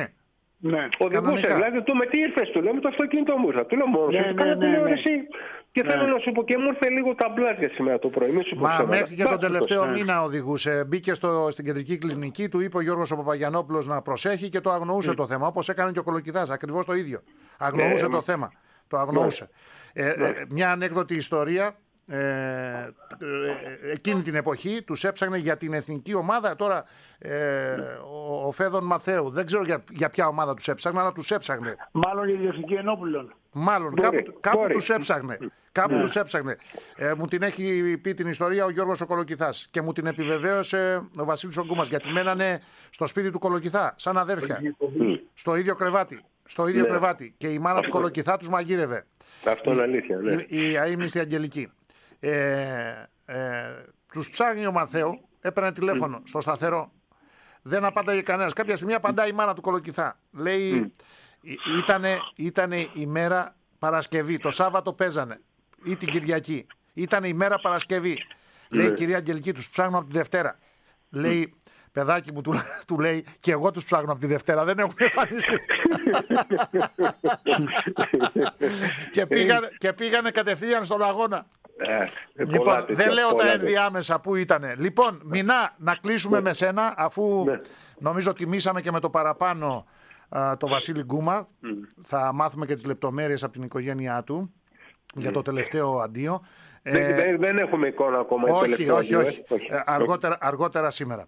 Οδηγούσε, δηλαδή του με τι ήρθες, του λέω με το αυτοκίνητο μου ήρθα. Του λέω μόνο σου, κάνω τηλεόραση. Και θέλω να σου πω, και μου ήρθε λίγο τα μπλάτια σήμερα το πρωί. Μα μέχρι και τον τελευταίο μήνα οδηγούσε. Μπήκε στην κεντρική κλινική, του είπε ο Γιώργος ο Παπαγιανόπουλος να προσέχει και το αγνοούσε το θέμα. Όπως έκανε και ο Κολοκυθάς, ακριβώς το ίδιο. Αγνοούσε το θέμα. Το αγνοούσε. Μια ανέκδοτη ιστορία. Εκείνη την εποχή τους έψαχνε για την εθνική ομάδα. Τώρα ο Φέδων Μαθαίου, δεν ξέρω για ποια ομάδα τους έψαχνε, αλλά τους έψαχνε. Μάλλον για την Εθνική Ενόπουλων. Μάλλον κάπου τους έψαχνε. Τους έψαχνε. Μου την έχει πει την ιστορία ο Γιώργος ο Κολοκυθάς και μου την επιβεβαίωσε ο Βασίλης ο Γκούμας, γιατί μένανε στο σπίτι του Κολοκυθά σαν αδέρφια, στο ίδιο κρεβάτι, και η μάνα του Κολοκυθά τους μαγείρευε. Αυτό είναι αλήθεια, η αείμνηστη Αγγελική. Τους ψάχνει ο Μαθαίου, έπαιρνε τηλέφωνο στο σταθερό. Δεν απάνταγε κανένας. Κάποια στιγμή απαντάει η μάνα του Κολοκυθά. Λέει, ήτανε η μέρα Παρασκευή. Το Σάββατο παίζανε. Ή την Κυριακή. Ήτανε η μέρα Παρασκευή. Λέει η κυρία Αγγελική, τους ψάχνω από τη Δευτέρα. Λέει, παιδάκι μου, του λέει, και εγώ τους ψάχνω από τη Δευτέρα. Δεν έχουν εμφανιστεί. Και πήγανε κατευθείαν στον αγώνα. Λοιπόν, δεν λέω τα ενδιάμεσα που ήτανε. Λοιπόν, Μινά, να κλείσουμε με σένα, αφού νομίζω τιμήσαμε και με το παραπάνω το Βασίλη Γκούμα. Θα μάθουμε και τις λεπτομέρειες από την οικογένειά του για το τελευταίο αντίο. Δεν έχουμε εικόνα ακόμα. Όχι. Αργότερα σήμερα.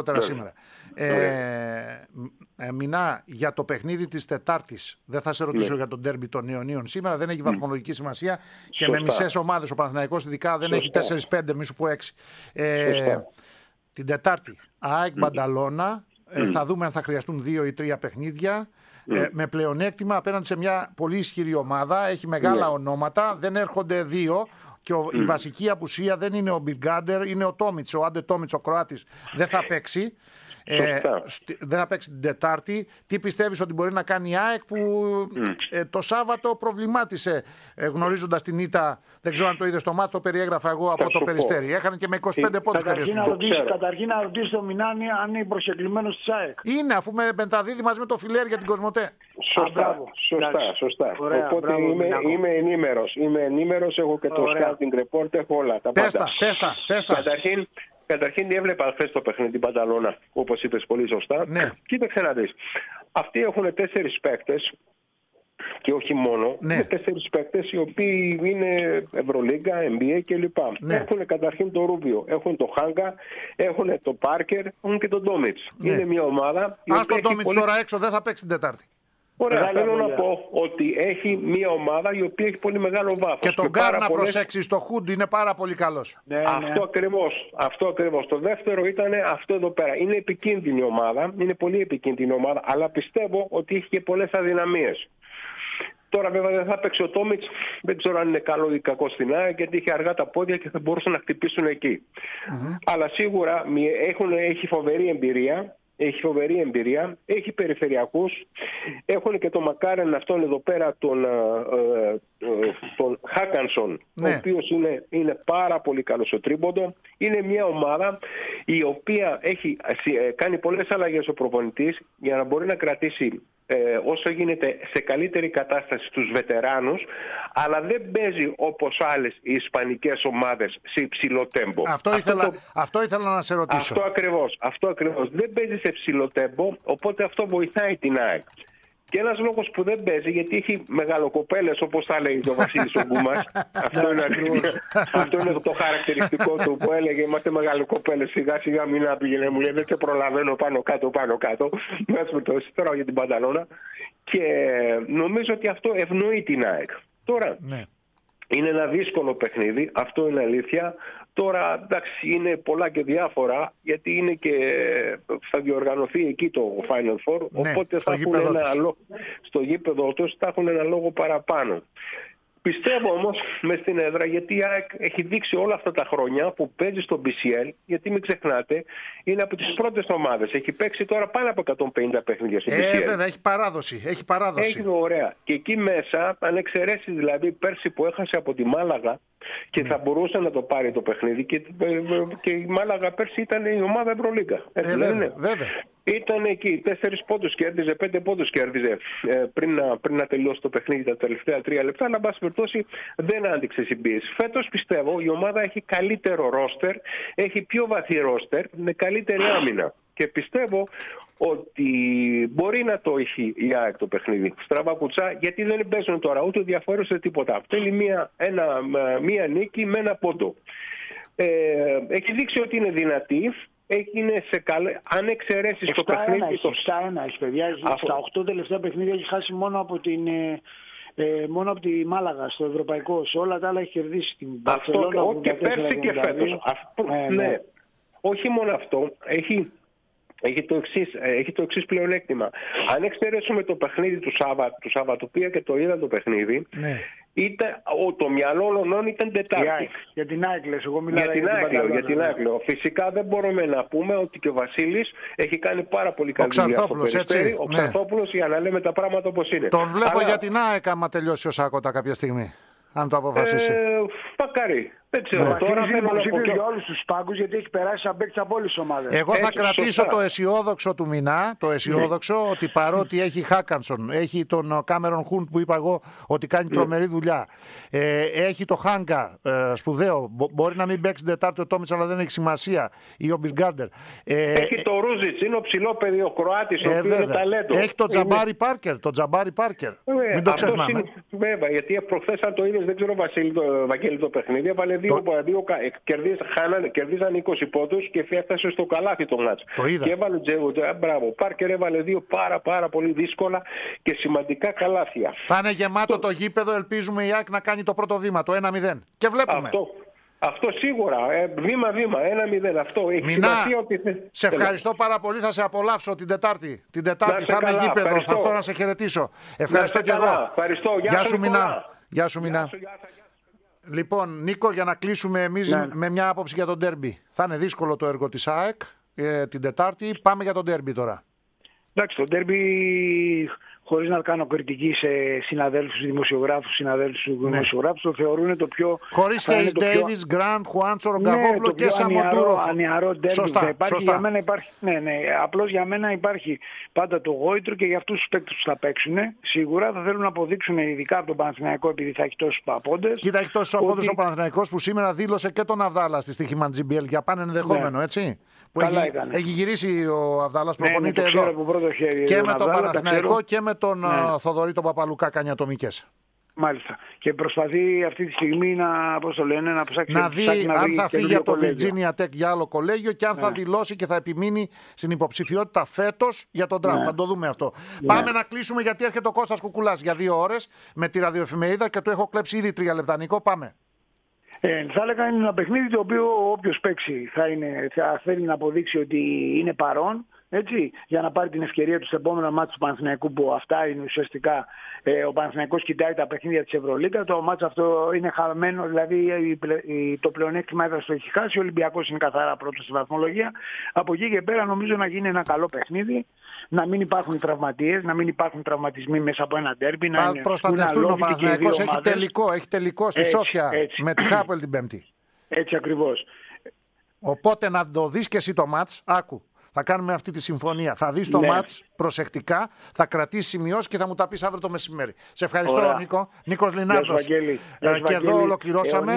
Μινά, για το παιχνίδι της Τετάρτης, δεν θα σε ρωτήσω για τον ντέρμπι των Ιωνίων σήμερα, δεν έχει βαθμολογική σημασία. Και με μισές ομάδες, ο Παναθηναϊκός ειδικά δεν έχει 4-5, μη σου πω 6. Την Τετάρτη, ΑΕΚ Μπανταλώνα, θα δούμε αν θα χρειαστούν 2 ή 3 παιχνίδια. Με πλεονέκτημα απέναντι σε μια πολύ ισχυρή ομάδα, έχει μεγάλα ονόματα, δεν έρχονται 2. και η βασική απουσία δεν είναι ο Μπιργκάντερ, είναι ο Τόμιτς. Ο Άντε Τόμιτς, ο Κροάτης, δεν θα παίξει. Δεν θα παίξει την Τετάρτη. Τι πιστεύεις ότι μπορεί να κάνει η ΑΕΚ που το Σάββατο προβλημάτισε γνωρίζοντας την ήττα? Δεν ξέρω αν το είδες στο μάτς, το περιέγραφα εγώ από το Περιστέρι. Έχανε και με 25 πόντους. Καταρχήν να ρωτήσει το Μινάνη αν είναι προσκεκλημένος της ΑΕΚ. Είναι, αφού μεταδίδει μαζί με το Φιλέρ για την Κοσμοτέ. Σωστά. Οπότε είμαι ενήμερος, έχω και το scouting report, έχω όλα τα πάντα. Πέστα. Καταρχήν έβλεπα χθες το παιχνίδι την Πανταλώνα, όπως είπες πολύ σωστά. Ναι. Κοίταξε να δεις. Αυτοί έχουν 4 παίκτες και όχι μόνο. Ναι. Είναι 4 παίκτες οι οποίοι είναι Ευρωλίγκα, NBA κλπ. Ναι. Έχουν καταρχήν το Ρούμπιο, έχουν το Χάγκα, έχουν το Πάρκερ, έχουν και τον Ντόμιτς. Ναι. Είναι μια ομάδα. Ας τον Ντόμιτς τώρα έξω, δεν θα παίξει την Τετάρτη. Ωραία, θέλω να πω ότι έχει μια ομάδα η οποία έχει πολύ μεγάλο βάθος. Και τον Γκάρ να προσέξει στο Χουντ, είναι πάρα πολύ καλός. Αυτό ακριβώς. Το δεύτερο ήταν αυτό εδώ πέρα. Είναι επικίνδυνη ομάδα, είναι πολύ επικίνδυνη ομάδα, αλλά πιστεύω ότι έχει και πολλές αδυναμίες. Τώρα βέβαια δεν θα παίξει ο Τόμιτς, δεν ξέρω αν είναι καλό ή κακό στην ΑΕΚ, γιατί είχε αργά τα πόδια και θα μπορούσαν να χτυπήσουν εκεί. Αλλά σίγουρα έχει φοβερή εμπειρία. Έχει περιφερειακούς, έχουν και τον Μακάρεν αυτόν εδώ πέρα, τον Χάκανσον, ο οποίος είναι πάρα πολύ καλός στο τρίποντο. Είναι μια ομάδα η οποία έχει κάνει πολλές αλλαγές ο προπονητής για να μπορεί να κρατήσει όσο γίνεται σε καλύτερη κατάσταση τους βετεράνους, αλλά δεν παίζει όπως άλλες οι ισπανικές ομάδες σε υψηλό τέμπο. Αυτό ήθελα να σε ρωτήσω. Αυτό ακριβώς. Δεν παίζει σε υψηλό τέμπο, οπότε αυτό βοηθάει την ΑΕΚ. Και ένας λόγος που δεν παίζει, γιατί έχει μεγαλοκοπέλες, όπως θα λέει το Βασίλης ο Γκούμας. Αυτό είναι το χαρακτηριστικό του που έλεγε: είμαστε μεγαλοκοπέλες, σιγά σιγά μην πήγαινε, μου λέει δεν σε προλαβαίνω πάνω κάτω. Τώρα για την Πανταλώνα. Και νομίζω ότι αυτό ευνοεί την ΑΕΚ. Τώρα, είναι ένα δύσκολο παιχνίδι, αυτό είναι αλήθεια. Τώρα, εντάξει, είναι πολλά και διάφορα, γιατί είναι και θα διοργανωθεί εκεί το Final Four, οπότε θα έχουν στο γήπεδο τους θα έχουν ένα λόγο παραπάνω. Πιστεύω όμως μες στην έδρα, γιατί η ΑΕΚ έχει δείξει όλα αυτά τα χρόνια που παίζει στο BCL, γιατί μην ξεχνάτε, είναι από τις πρώτες ομάδες. Έχει παίξει τώρα πάνω από 150 παιχνίδια στο BCL. Βέβαια, έχει παράδοση. Έχει ωραία. Και εκεί μέσα, αν εξαιρέσεις δηλαδή πέρσι που έχασε από τη Μάλαγα και θα μπορούσε να το πάρει το παιχνίδι, και η Μάλαγα πέρσι ήταν η ομάδα Ευρωλίγκα. Βέβαια. Ήταν εκεί, 4 πόντους κέρδιζε, 5 πόντους κέρδιζε πριν να τελειώσει το παιχνίδι τα τελευταία 3 λεπτά, αλλά εν πάση περιπτώσει δεν άντυξε συμπίεση. Φέτος πιστεύω η ομάδα έχει καλύτερο ρόστερ, έχει πιο βαθύ ρόστερ, με καλύτερη άμυνα. Και πιστεύω ότι μπορεί να το έχει η ΑΕΚ το παιχνίδι. Στραβά κουτσά, γιατί δεν παίζουν τώρα ούτε διαφορές ούτε τίποτα. Θέλει μία νίκη με ένα πόντο. Έχει δείξει ότι είναι δυνατή. Είναι σε αν εξαιρέσεις το παιχνίδι. 7-1 έχει, παιδιά. Στα 8 τελευταία παιχνίδια έχει χάσει μόνο από τη Μάλαγα στο ευρωπαϊκό. Σε όλα τα άλλα έχει κερδίσει την Μπαρσελόνα. Και πέρσι και φέτος. Ναι. Όχι μόνο αυτό. Έχει το εξής πλεονέκτημα. Αν εξαιρέσουμε το παιχνίδι του Σάββατου, πήγα και το είδα το παιχνίδι, το μυαλό όλων ήταν Τετάρτη. Για την ΑΕΚ λες, εγώ μιλάω για την ΑΕΚ. Φυσικά δεν μπορούμε να πούμε ότι και ο Βασίλης έχει κάνει πάρα πολύ καλή δουλειά στο Περιστέρι. Ο Ξαρθόπουλος, για να λέμε τα πράγματα όπως είναι. Τον βλέπω για την ΑΕΚ άμα τελειώσει ο Σάκοτα κάποια στιγμή. Αν το αποφασίσει. Μακάρι. Δεν ξέρω. Τώρα θέλω να πω για όλους τους πάγκους, γιατί έχει περάσει σαν παίκτης από όλες τις ομάδες. Εγώ θα κρατήσω το αισιόδοξο του Μινά, ότι παρότι έχει Χάκανσον, έχει τον Κάμερον Χουντ που είπα εγώ ότι κάνει τρομερή δουλειά, έχει το Χάγκα σπουδαίο, μπορεί να μην παίξει την Τετάρτη ο Τόμιτς, αλλά δεν έχει σημασία, ή ο Μπιργκάντερ. Έχει το Ρούζιτς, είναι ο ψηλόπαιδι ο Κροάτης, ο οποίος είναι ταλέντο. Έχει τον Τζαμπάρι Πάρκερ, μην το ξεχνάμε. Βέβαια, γιατί προχθές αν το είδες, δεν ξέρω Βαγγέλη το παιχνίδι, έβαλε κερδίζαν 20 πόντους και έφτασε στο καλάθι το μάτς. Και έβαλε Πάρκερ έβαλε 2 πάρα πολύ δύσκολα και σημαντικά καλάθια. Θα είναι γεμάτο το γήπεδο, ελπίζουμε η ΑΕΚ να κάνει το πρώτο βήμα, το 1-0. Και βλέπουμε. Αυτό σίγουρα, βήμα-βήμα, 1-0. Αυτό έχει σημασία ότι... Σε ευχαριστώ πάρα πολύ, θα σε απολαύσω την Τετάρτη. Την Τετάρτη θα είμαι γήπεδο, θα έρθω να σε χαιρετήσω. Ευχαριστώ και εγώ. Ευχαριστώ. Γεια σου Μινά. Λοιπόν, Νίκο, για να κλείσουμε εμείς με μια άποψη για τον ντέρμπι. Θα είναι δύσκολο το έργο της ΑΕΚ την Τετάρτη. Πάμε για τον ντέρμπι τώρα. Εντάξει, το ντέρμπι, χωρίς να κάνω κριτική σε συναδέλφους δημοσιογράφους, το θεωρούν το πιο... Χωρίς Κέις Ντέιβις, Γκραντ, Χουάντσο, Ρογκαβόπουλο και Σαμοντούροφ. Ανιαρό ντέρμπι. Σωστά. Για μένα υπάρχει, απλώς για μένα υπάρχει πάντα το γόητρο και για αυτούς τους παίκτες που θα παίξουν. Σίγουρα θα θέλουν να αποδείξουν, ειδικά από τον Παναθηναϊκό, επειδή θα έχει τόσους παπόντες. Κοίτα, έχει τόσους παπόντες ο Παναθηναϊκός που σήμερα δήλωσε και τον Αβδάλα στη στοίχημα Τζιμπιέλ για πάνε ενδεχόμενο, έτσι. Που έχει γυρίσει ο Αβδάλας, προπονείται εδώ. Και με τον Παναθηναϊκό και με τον Θοδωρή τον Παπαλουκά κάνει ατομικές. Μάλιστα. Και προσπαθεί αυτή τη στιγμή να ψάξει να δει αν θα φύγει για το Virginia Tech για άλλο κολέγιο και αν θα δηλώσει και θα επιμείνει στην υποψηφιότητα φέτος για τον draft. Θα το δούμε αυτό. Πάμε να κλείσουμε γιατί έρχεται ο Κώστας Κουκουλάς για 2 ώρες με τη ραδιοεφημερίδα και του έχω κλέψει ήδη 3 λεπτά. Νικό, πάμε. Θα έλεγα είναι ένα παιχνίδι το οποίο όποιος παίξει θα θέλει να αποδείξει ότι είναι παρόν, έτσι, για να πάρει την ευκαιρία του στο επόμενο μάτσο του Παναθηναϊκού, που αυτά είναι ουσιαστικά. Ο Παναθηναϊκός κοιτάει τα παιχνίδια της Ευρωλίγκα. Το μάτσο αυτό είναι χαμένο, δηλαδή το πλεονέκτημα έδρας το έχει χάσει. Ο Ολυμπιακός είναι καθαρά πρώτος στη βαθμολογία. Από εκεί και πέρα νομίζω να γίνει ένα καλό παιχνίδι. Να μην υπάρχουν τραυματίες, να μην υπάρχουν τραυματισμοί μέσα από ένα ντέρμπι. Θα προστατευτούν. Ο Παναθηναϊκός έχει τελικό στη Σόφια με τη Χάπελ την Πέμπτη. Έτσι ακριβώς. Οπότε να το δεις και εσύ το μάτς. Άκου. Θα κάνουμε αυτή τη συμφωνία. Θα δεις το μάτς προσεκτικά, θα κρατήσεις σημειώσεις και θα μου τα πεις αύριο το μεσημέρι. Σε ευχαριστώ, Νίκο. Νίκος Λινάρδος. Και εδώ ολοκληρώσαμε.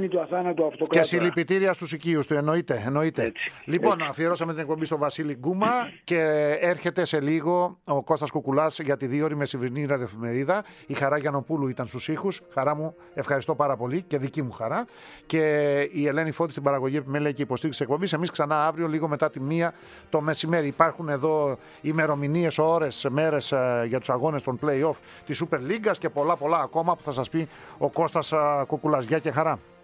Και συλληπιτήρια στους οικείους του. Εννοείται. Λοιπόν, αφιερώσαμε την εκπομπή στο Βασίλη Γκούμα και έρχεται σε λίγο ο Κώστας Κουκουλάς για τη 2ωρη μεσημερινή ραδιοεφημερίδα. Η Χαρά Γιαννοπούλου ήταν στους ήχους. Χαρά μου, ευχαριστώ πάρα πολύ και δική μου χαρά. Και η Ελένη Φώτη στην παραγωγή επιμέλεια και υποστήριξη εκπομπής. Εμείς ξανά αύριο, λίγο μετά τη 1 το μεσημέρι. Υπάρχουν εδώ ημερομηνίες, ώρες, μέρες για τους αγώνες των play-off της Super League και πολλά ακόμα που θα σας πει ο Κώστας Κουκουλάς. Γεια και χαρά.